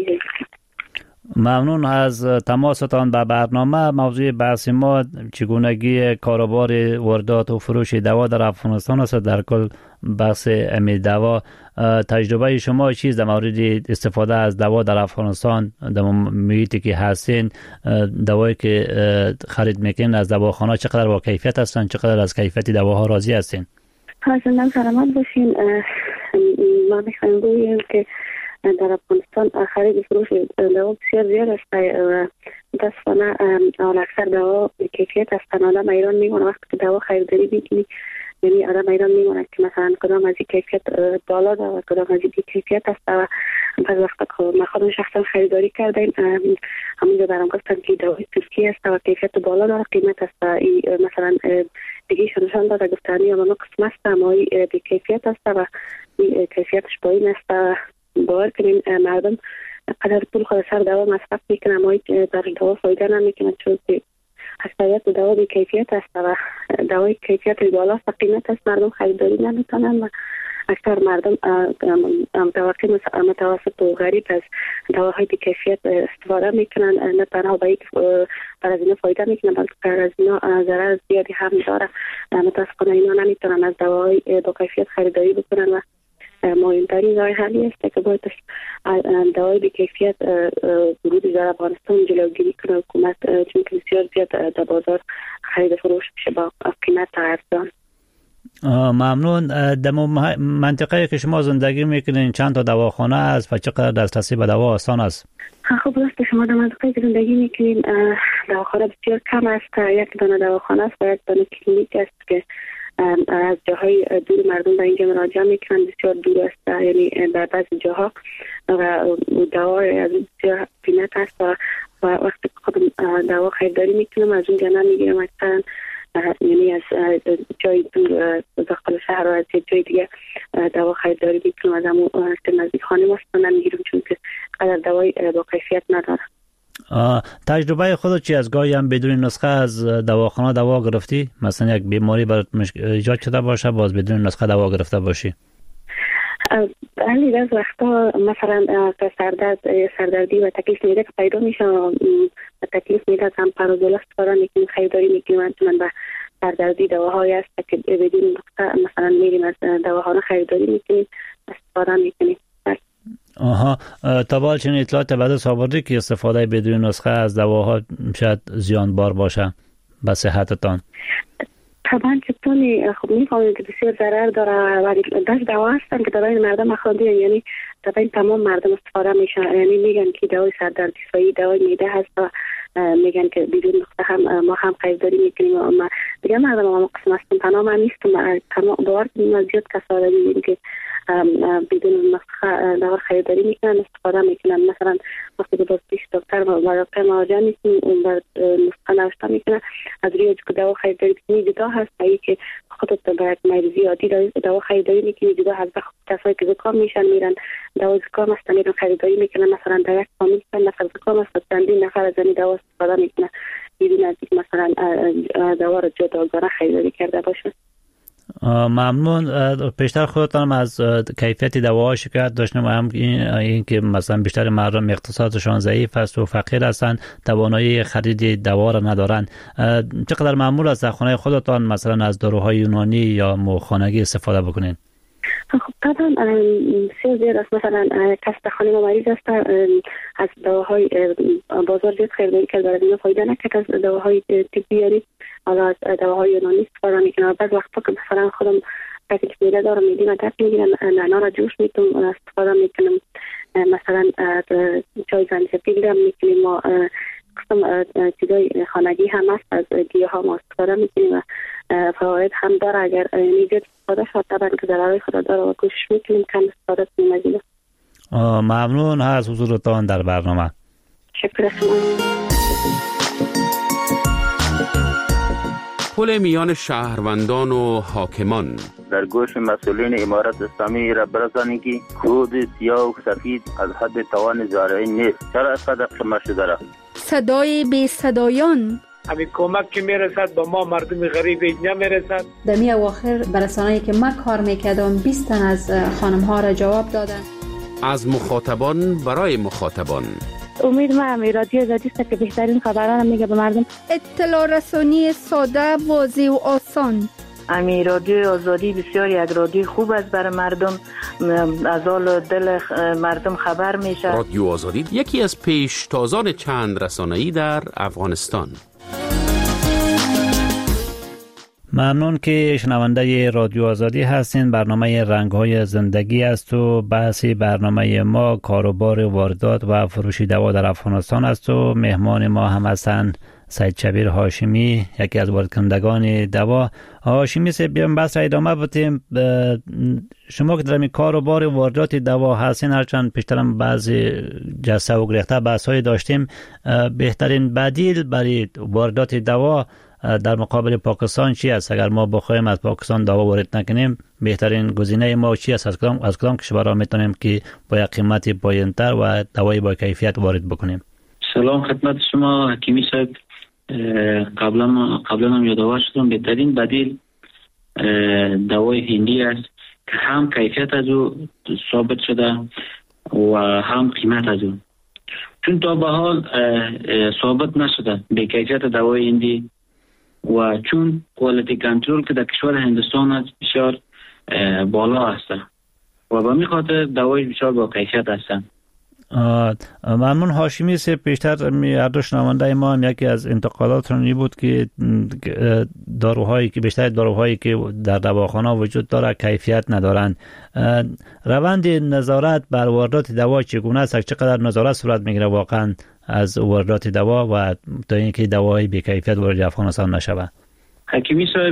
ممنون از تماستان به برنامه. موضوع بحث ما چگونگی کاروبار واردات و فروش دوا در افغانستان است. در کل بحث امی دوا، تجربه شما چیست در مورد استفاده از دوا در افغانستان؟ در محیطی که هستین، دوایی که خرید میکنین از دواخانه چقدر با کیفیت هستن؟ چقدر از کیفیت دواها راضی هستین؟ حاضرم سلامت باشین. ما میخوایم بگوییم که در افغانستان خرید فروش دوا بسیار زیاد است و متاسفانه اکثر دوا کیفیت هستند. آدم ایران میمونه وقتی که دوا خریداری میکنی، یعنی آدم ایران میمونه که مثلا کدام از این کیفیت بالا داره و کدام از این کیفیت است. و بعض وقتا ما خودم شخصا خریداری کردیم، همونجا برام گفتن که دوای ترکی است و کیفیت بالا داره، قیمت است مثلا دیگه نشان داده گفتن یا ما قسم است اما بی کیفیت است و کیفیتش پایین است. باور کنین مردم قدر پول خود سر دوا مصرف میکنن اما در دوا فایده نمیکنن، چون اکثریت دوا بی کیفیت است و دوای کیفیت بالا است و قیمت است، مردم خریداری نمیکنن و اکثر مردم متوسط و غریب از دواهای بی کیفیت استفاده میکنن. نه تنها به یک بر از اینا فایده میکنن بلکه بر از اینا ضرر زیادی هم داره. متاسفانه اینا نمیتونن از دواهای با کیفیت خریداری بکنن و مهمترین راه حلی است که باید دوای بی کیفیت ورود در افغانستان جلوگیری کنه حکومت، چون که بسیار زیاد در بازار خرید فروش میشه با قیمت ارزان. ممنون. در منطقه که شما زندگی میکنین چند تا دواخانه است و چقدر دسترسی به دوا آسان است؟ خب راست، شما در منطقه که زندگی میکنین دواخانه بسیار کم است. یک دانه دواخانه است و یک دانه کلینیک است که از جاهای دور مردم به اینجا مراجعه میکنن. بسیار دور است، یعنی در بعضی جاها و دوا از بسیار قیمت است و وقتی خودم دوا خریداری میکنم از اونجا نمیگیرم اکثرا، یعنی از جای دور داخل شهر و از جای دیگه دوا خریداری میکنم. از همون نزدیک خانه ما نمیگیرم چون که قدر دوای با کیفیت نداره. تجربه خودت چی از گاهی هم بدون نسخه از دواخانه دوا گرفتی؟ مثلا یک بیماری برات ایجاد شده باشه باز بدون نسخه دوا گرفته باشی؟ بله، از وقتا مثلا سردردی و تکلیف میده که پیدا میشه و تکلیف میده هم پارازول استفاده میکنیم، خریداری میکنیم. من به سردردی دواهایی است که بدون نسخه مثلا میریم از دواخانه خریداری میکنیم استفاده میکنیم. آها، تا بال چنین اطلاعات بعد آوردی که استفاده بدون نسخه از دواها شاید زیانبار باشه به صحتتان؟ طبعا چطوری خب میفهمیم که بسیار ضرر داره ولی دست دوا هستن که دارای مردم اخوندی، یعنی طبعا تمام مردم استفاده میشن. یعنی میگن که دوای سردردی فایی دوای میده هست و میگن که بدون نسخه هم ما هم خریداری میکنیم. اما دیگه مردم ما قسم هستم تنها من نیستم، تمام باور کنیم زیاد کسا دیدیم که بدون نسخه دوا خریداری میکنن استفاده میکنن. مثلا وقتی که باز پیش دکتر و دکتر مراجعه میکنیم اون بر نسخه نوشته میکنن از روی که دوا خریداری کنی جدا هست و که خودت به یک مریضی عادی دوا خریداری میکنی جدا هست. کسایی که زکام میشن میرن دوا زکام هستن میرن خریداری میکنن. مثلا در یک فامیل نفر زکام هست چندین نفر از این دوا استفاده میکنن بدون از اینکه مثلا دوا رو جداگانه خریداری کرده باشه. ممنون. پیشتر خودتان از کیفیت دواها شکایت داشتیم و هم این که مثلا بیشتر مردم اقتصادشان ضعیف است و فقیر هستند، توانایی خرید دوا را ندارند. چقدر معمول است در خانه خودتان مثلا از داروهای یونانی یا موخانگی استفاده بکنین؟ خب طبعا بسیار زیاد است. مثلا کس در خانه ما مریض است از دواهای بازار زیاد خریداری کرد برای دیگه فایده نکرد از دواهای طبی، یعنی حالا از دواهای یونانی استفاده میکنم. بعض وقتا که مثلا خودم تکلیف میده دارم میدیم درد میگیرم نعنا را جوش میتونم استفاده میکنم. مثلا چای زنجبیل هم میکنیم و قسم چیزای خانگی هم هست از گیاه ها ما استفاده میکنیم و فواید هم داره. اگر نیجت استفاده شد طبعا که ضررهای خود داره و کوشش میکنیم کم استفاده کنیم از اینه. ممنون از حضورتان در برنامه. شکر شما. پل میان شهروندان و حاکمان در گوش مسئولین امارت اسلامی را برسانید که کود سیاه و سفید از حد توان زارعی نیست. چرا اینقدر قیمت شده را؟ صدای بی صدایان همین کمک که میرسد با ما مردم غریب اینجا میرسد. در می اواخر برسانه‌ای که من کار میکردم 20 تن از خانم ها را جواب دادن. از مخاطبان برای مخاطبان. امید من رادیو آزادی است که بهترین خبران میگه به مردم. اطلاع رسانی ساده، واضح و آسان. امی رادیو آزادی بسیار یک رادیو خوب است برای مردم، از حال دل مردم خبر میشه. رادیو آزادی یکی از پیشتازان چند رسانه‌ای در افغانستان. ممنون که شنونده رادیو آزادی هستین. برنامه رنگ‌های زندگی است و بحثی برنامه ما کاروبار واردات و فروش دوا در افغانستان است و مهمان ما هم هستند سید شبیر هاشمی، یکی از وارد کنندگان دوا. هاشمی سے بیام بحث را ادامه بدیم. شما که در این کاروبار واردات دوا هستین، هرچند پیشترم بعضی جلسه و گریخته بحث‌های داشتیم، بهترین بدیل برای واردات دوا در مقابل پاکستان چی است؟ اگر ما بخوایم از پاکستان دوا وارد نکنیم بهترین گزینه ما چی است؟ از کدام کشورها میتونیم که با یک قیمت پایین‌تر و دوای با کیفیت وارد بکنیم؟ سلام خدمت شما حکیمی صاحب. قبلا هم یادآور شدم بهترین بدیل دوای هندی است که هم کیفیت از او ثابت شده و هم قیمت از او، چون تا به حال ثابت نشده به کیفیت دوای هندی و چون کوالیتی کنترل که در کشور هندوستان است بسیار بالا است و به می خاطر دوای بسیار با کیفیت هستند. ممنون هاشمی سه. پیشتر هر دو شنونده ما هم یکی از انتقادات رانی بود که داروهایی که بیشتر داروهایی که در دواخانه وجود داره کیفیت ندارند. روند نظارت بر واردات دوا چگونه است؟ چقدر نظارت صورت میگیره واقعا از واردات دوا و تا اینکه دواهای بی کیفیت وارد افغانستان نشود؟ حکیمی صاحب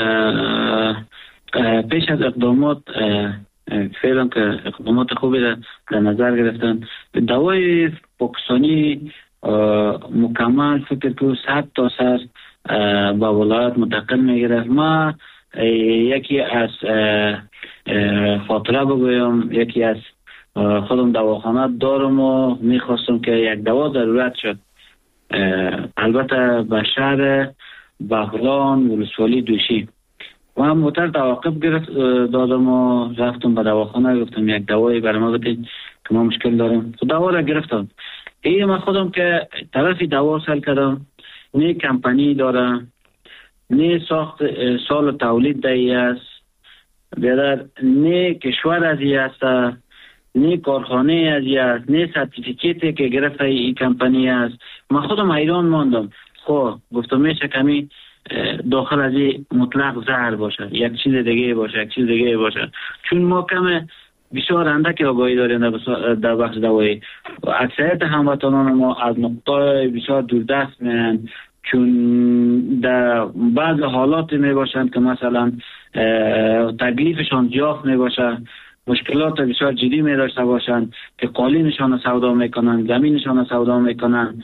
پیش از اقدامات فعلا که اقدامات خوبی در نظر گرفتن، دوای پاکستانی مکمل فکر که 100 تا 100 با ولایت منتقل میگرفت. ما یکی از خاطره بگویم، یکی از خودم دواخانه دارم و میخواستم که یک دوا ضرورت شد، البته به شهر بغلان ولسوالی دوشی و هم موتر توقف گرفت دادم و رفتم به دواخانه، گفتم یک دوایی برای ما بدید که ما مشکل داریم. دوا را گرفتم. من خودم که طرفی دوا سل کردم، نه کمپانی داره، نه ساخت سال تولید دهی است، بیادر نه کشور ازی است، نه کارخانه ازی است، نه سرتیفیکیتی که گرفته این کمپانی است. من خودم حیران ماندم. گفتم میشه کمی داخل از این مطلق زهر باشه، یک چیز دیگه باشه، یک چیز دیگه باشه، چون ما کم بسیار اندک آگاهی داریم در بخش دوایی. اکثریت هموطنان ما از نقطه بسیار دوردست میان، چون در بعض حالات می باشند که مثلا تکلیفشان زیاد می باشه، مشکلات بسیار جدی می داشته باشند که قالینشان سودا میکنن، زمینشان سودا میکنن،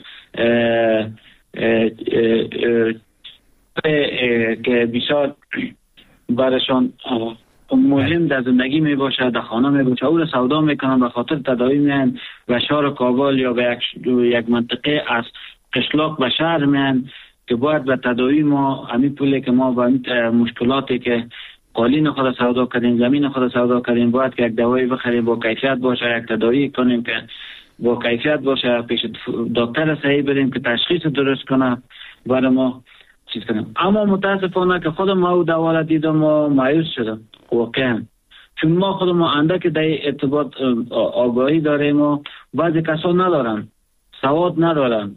که بسیار برشان مهم در زندگی می باشه، در خانه می باشه، او را سودا میکنن به خاطر تداوی میان و شهر کابل یا به یک منطقه از قشلاق به شهر میان که باید به تداوی ما همین پولی که ما با مشکلاتی که قالین خود سودا کردیم، زمین خود سودا کردیم، باید که یک دوایی بخریم با کیفیت باشه، یک تداوی کنیم که با کیفیت باشه، پیش دکتر صحیح بریم که تشخیص درست کنه برای ما چیز کنیم. اما متاسفانه که خودم ما او دوا را دیدم و مایوس شدم واقعا، چون ما خودم اندک در ارتباط آگاهی داریم و بعضی کسان ندارن، سواد ندارن.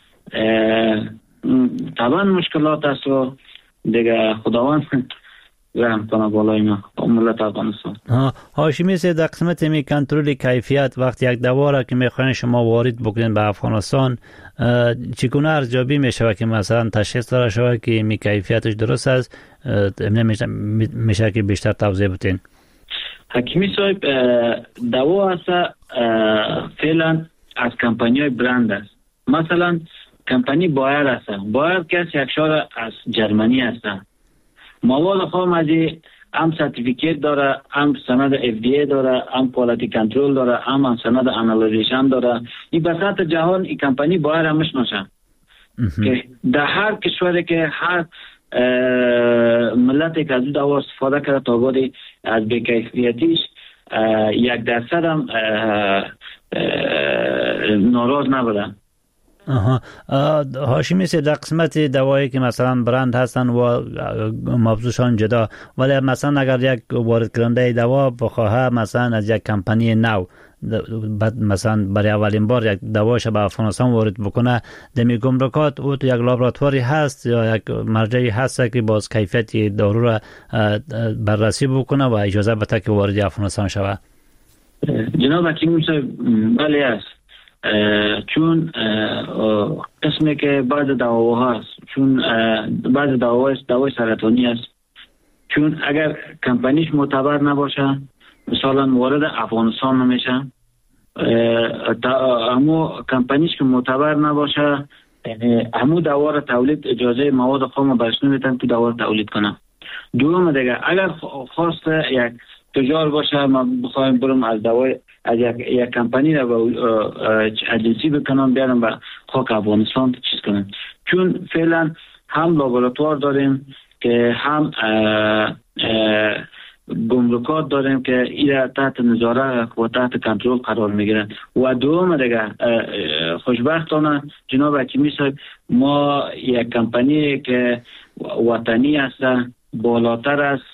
طبعا مشکلات است و دیگه خداوند رحم کنه بالای ما ملت افغانستان. هاشمی سه، در قسمت می کنترل کیفیت وقتی یک دوا را که میخواین شما وارد بکنین به افغانستان چگونه ارزیابی میشه که مثلا تشخیص داده شود که می کیفیتش درست است؟ میشه که بیشتر توضیح بدین؟ حکیمی صاحب، دوا است فعلا از کمپانی‌های برند است. مثلا کمپانی بایر است. بایر که یک شهر از جرمنی است. مواد خام از هم سرتیفیکیت داره، هم سند FDA داره، هم کوالیتی کنترل داره، هم سند انالیزیشن داره. این بساط جهان این کمپانی باید هم میشناسه که در هر کشوری که هر ملتی که از دوا استفاده کرده تا بعد از بی‌کیفیتیش 1% هم ناراض نبودن. هاشمی سه، در قسمت دوایی که مثلا برند هستن و موضوعشان جدا، ولی مثلا اگر یک وارد کننده دوا بخواه مثلا از یک کمپانی نو مثلا برای اولین بار یک دواش به افغانستان وارد بکنه، دمی گمرکات او تو یک لابراتواری هست یا یک مرجعی هست که باز کیفیت دارو را بررسی بکنه و اجازه بده که وارد افغانستان شود؟ جناب حکیمی صاحب بله است، چون قسمی که بعض دواها هست، چون بعض دوای سرطانی است، چون اگر کمپانیش معتبر نباشه مثلا وارد افغانستان نمیشه، اما کمپانیش که معتبر نباشه همو دوا را تولید اجازه مواد خام برش نمیتن که دوا را تولید کنه. دوم دیگه اگر خواست یک تجار باشه ما بخوایم برم از دوای از یک کمپانی را اجنسی بکنم بیارم به خاک افغانستان چیز کنم، چون فعلا هم لابراتوار داریم که هم گمرکات داریم که اینا تحت نظاره و تحت کنترل قرار میگیرن. و دوم دیگه خوشبختانه جناب حکیمی صاحب ما یک کمپانی که وطنی است بالاتر از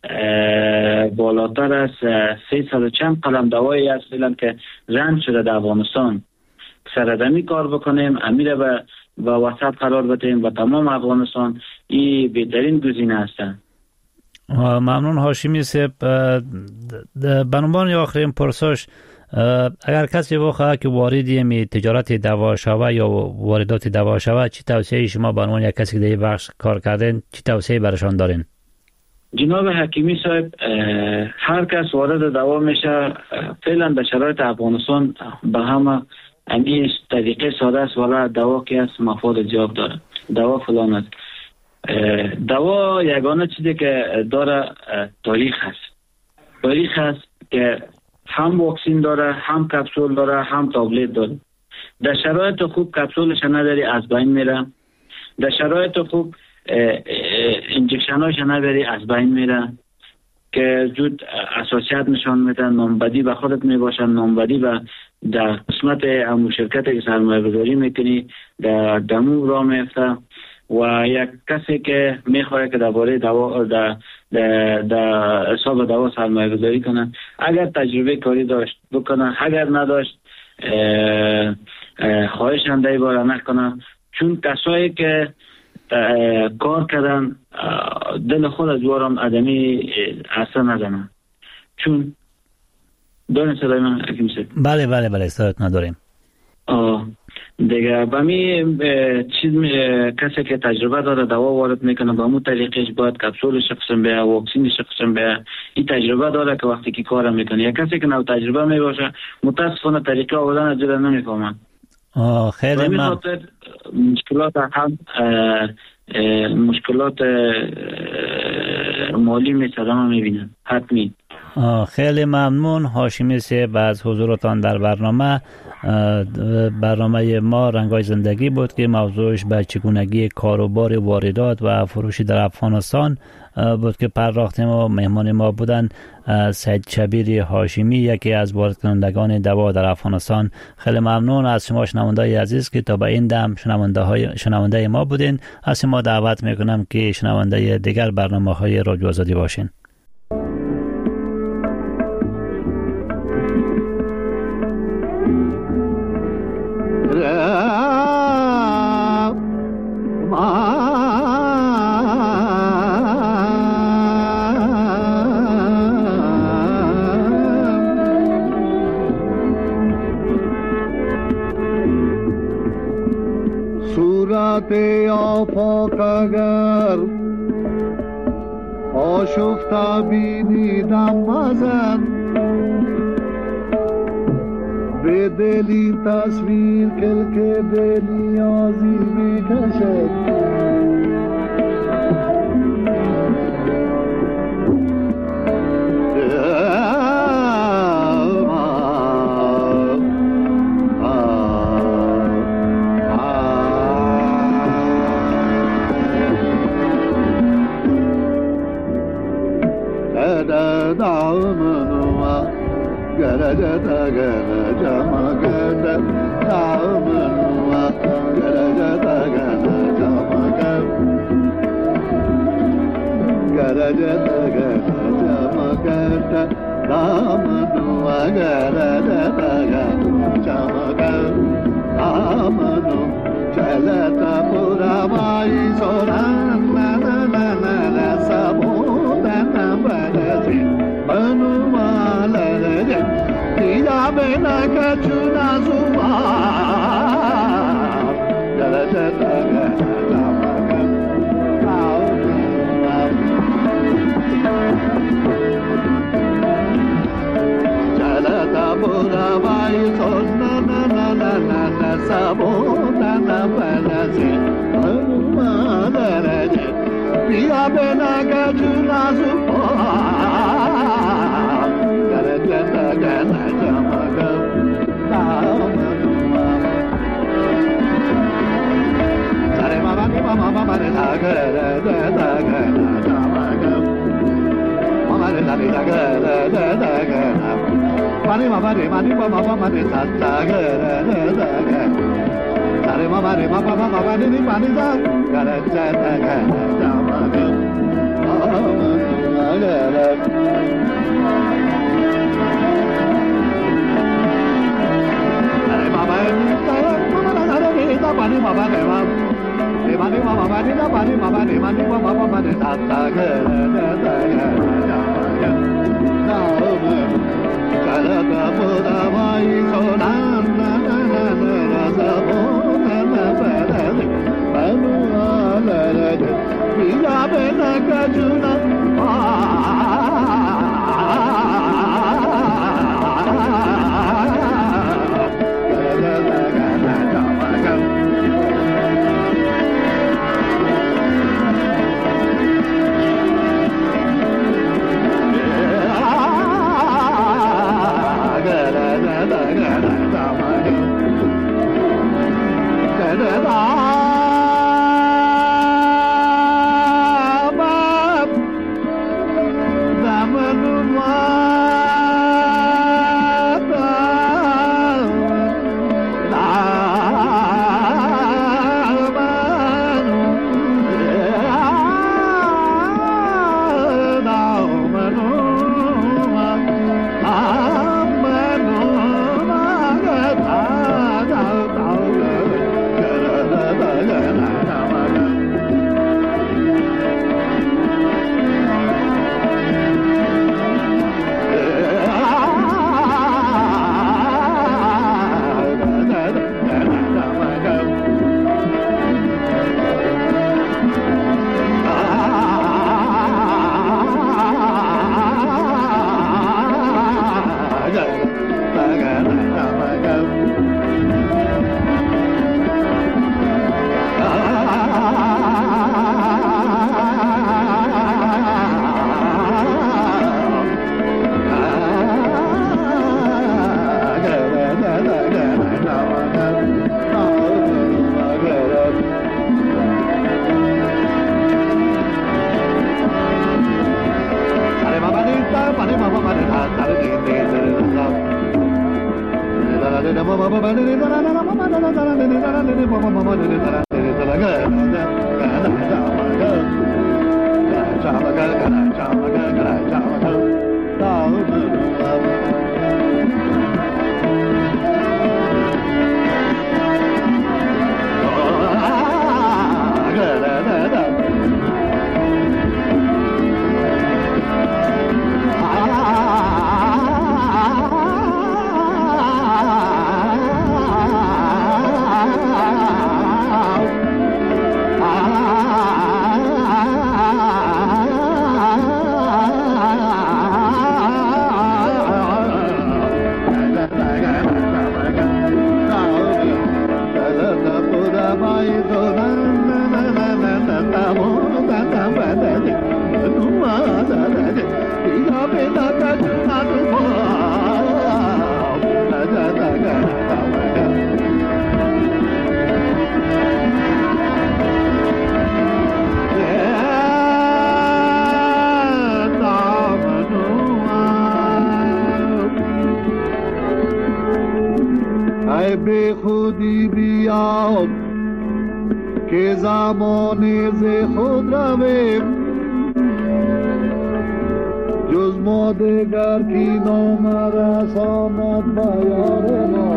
300 چند قلم دوایی است که رنج شده در افغانستان سردمی کار بکنیم، امیر به وسط قرار بدیم و تمام افغانستان این بهترین گزینه هستن. ممنون هاشمی صاحب. بنابراین آخرین پرسش، اگر کسی بخواه که واردی می تجارت دوا شوه یا واردات دوا شوه، چی توصیه شما به عنوان یک کسی که در بخش کار کردین چی توصیه برشان دارین؟ جناب حکیمی صاحب هر کس وارد دوا میشه فعلا به شرایط افغانستان به همه این طریقه ساده است، ولی دوا که است مفاد زیاد داره. دوا فلان است. دوا یگانه چیزی که داره تاریخ است. تاریخ است که هم واکسین داره، هم کپسول داره، هم تابلت داره. در شرایط خوب کپسولش نداری از بین میره، در شرایط خوب انجکشناش نداری از بین میره که زود اساسیت نشان میدن، نامبدی به خودت میباشن، نامبدی به در قسمت همون شرکتی که سرمایه گذاری میکنی در دمو را میفته. و یک کسی که میخواه که درباره دوا در حساب دوا سرمایه گذاری کنه، اگر تجربه کاری داشت بکنه، اگر نداشت خواهش انده باره نکنه، چون کسایی که کار کردن دل خود از وارم آدمی اصلا نزنه. چون دارین صدای من حکیم صاحب؟ بله صدایت نداریم. دیگه با می چیز کسی که تجربه داره دوا وارد میکنه با مو طریقش باید کپسولش قسم به واکسینش قسم به این تجربه داره که وقتی که کار میکنه. یک کسی که نو تجربه میباشه متاسفانه طریقه آوردن از جلو نمیفهمن. خیلی مشکلات مالی میصدم میبینن حتمی. خیلی ممنون هاشمی صاحب از حضورتان در برنامه ما رنگ‌های زندگی بود که موضوعش به چگونگی کاروبار واردات و فروشی در افغانستان بود که پرداختیم و مهمان ما بودن سید شبیر هاشمی، یکی از وارد کنندگان دوا در افغانستان. خیلی ممنون از شما شنونده عزیز که تا به این دم شنونده ما بودین. از شما دعوت میکنم که شنونده دیگر برنامه‌های رادیو آزادی باشین. صورت آفاق اگر آشفته بینیدم مزن، به دلی تصویر کل که به نیازی میکشد. mani ma mani mani ma ma mani sa sa ga ra ra ra ga sa re ma mani ma ma ma mani ni mani sa ga ra sa sa ga sa ma ga ga ra sa re ma ma ni sa ma ma sa re ni sa mani ma ma ni ma mani ma ma mani na mani ma mani mani ma ma mani sa sa ga ra ra ga sa ma ga na ga ra ga mo da mai so na na na na na sa mo na na ba da ba mu la la ga vi ya be na ga ju na خودی بیاد که زمانی ز خود رویم جز ما دگر کی نام رساند به یار ما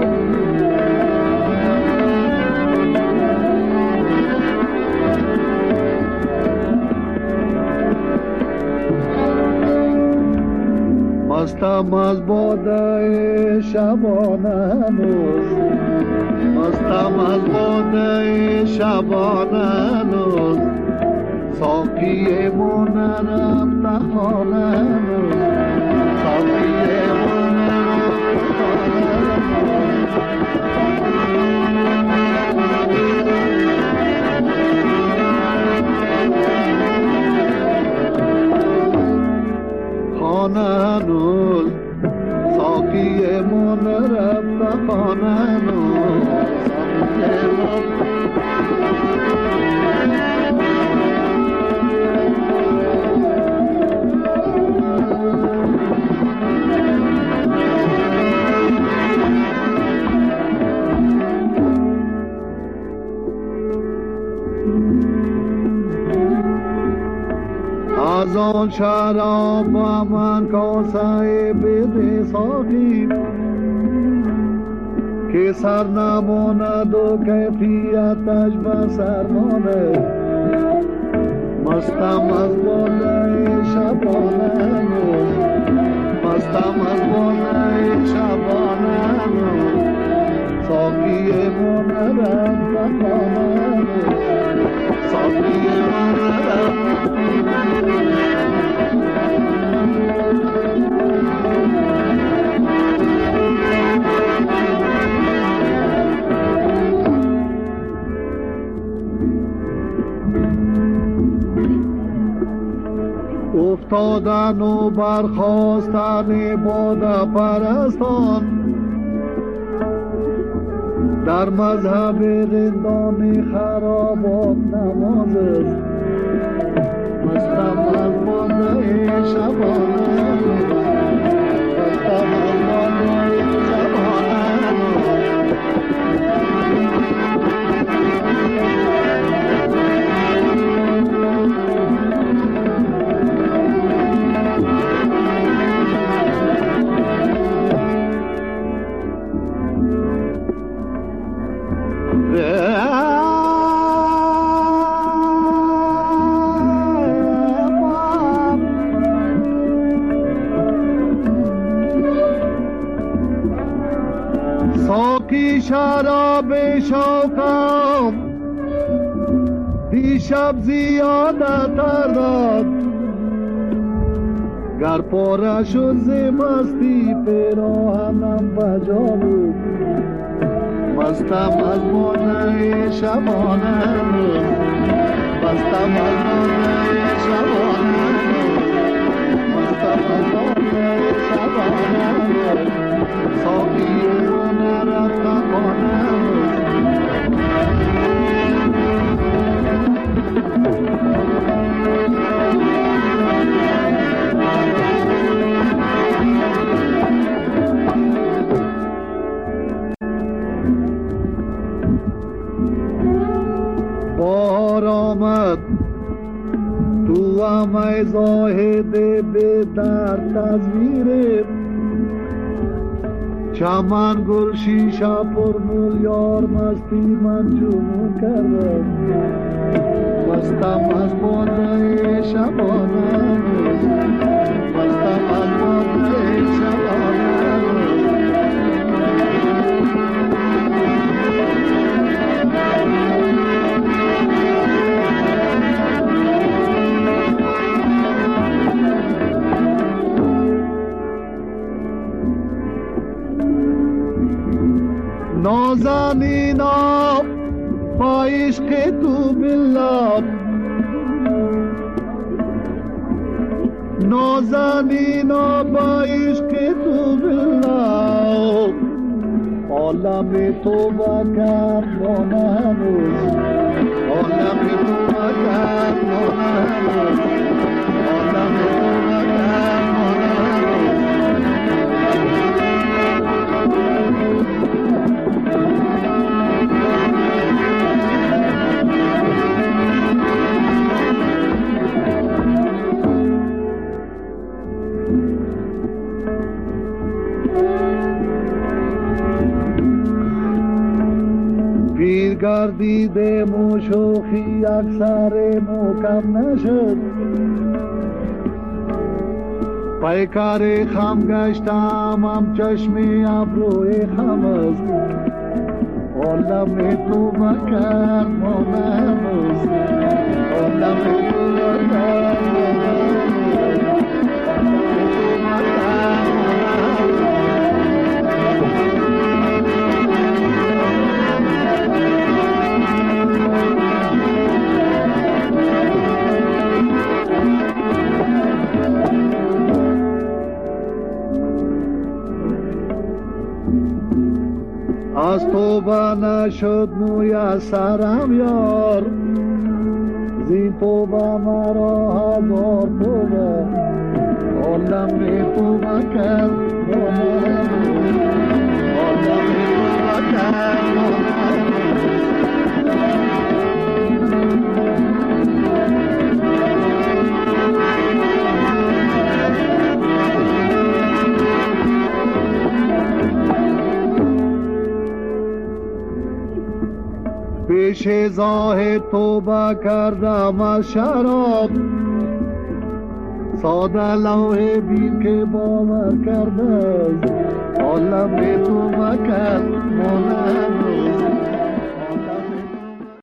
مستم از باده شبانه نوز مستم از باده شبانه نوز ساقی من رفت خانه نوز ساقی من رفت خانه نوز ساقی من رفت خانه نوز ساقی من از آن شراب با من کاسه بده ساقی که سر نماند و کیفیتش به سر ماند مستم از باده شبانه مستم از باده شبانه ساقی مانرم بخانه ساقی مانرم افتادن و برخواستن باده پرستان در مذهب رندان خرابات نماز است مستم از باده شبانه مستم از باده شبانه ساقی شراب شوقم دیشب زیاده تر داد گر پاره شد ز مستی پیراهنم بجا بود مستم از باده شبانه مستم از باده شبانه مستم از باده شبانه ساقی من رفتقانه بار آمد تو همه زاهد به در تصویر چمن گل شیشه پر گل یار مستی من جنون کردم مستم از باده شبانه مستم از باده شبانه نازنینا با عشق تو بالله نازنینا با عشق تو بالله عالم تو بکر مانموز عالم تو بکر مانموز عالم تو بکر مانموز پیر گردیده موشوخی اکثر محکم نشد پیکار خم گشتم هم چشم ابروی خم است عالم تو بکر مانموز عالم تو بکر از توبه نشد موی سرم یار زین توبه مرا هزار توبه عالم توبه کرد عالم توبه کرد نوش زاه توبه کردم از شراب ساده لوح بین که باور کرده عالم تو مکد مانم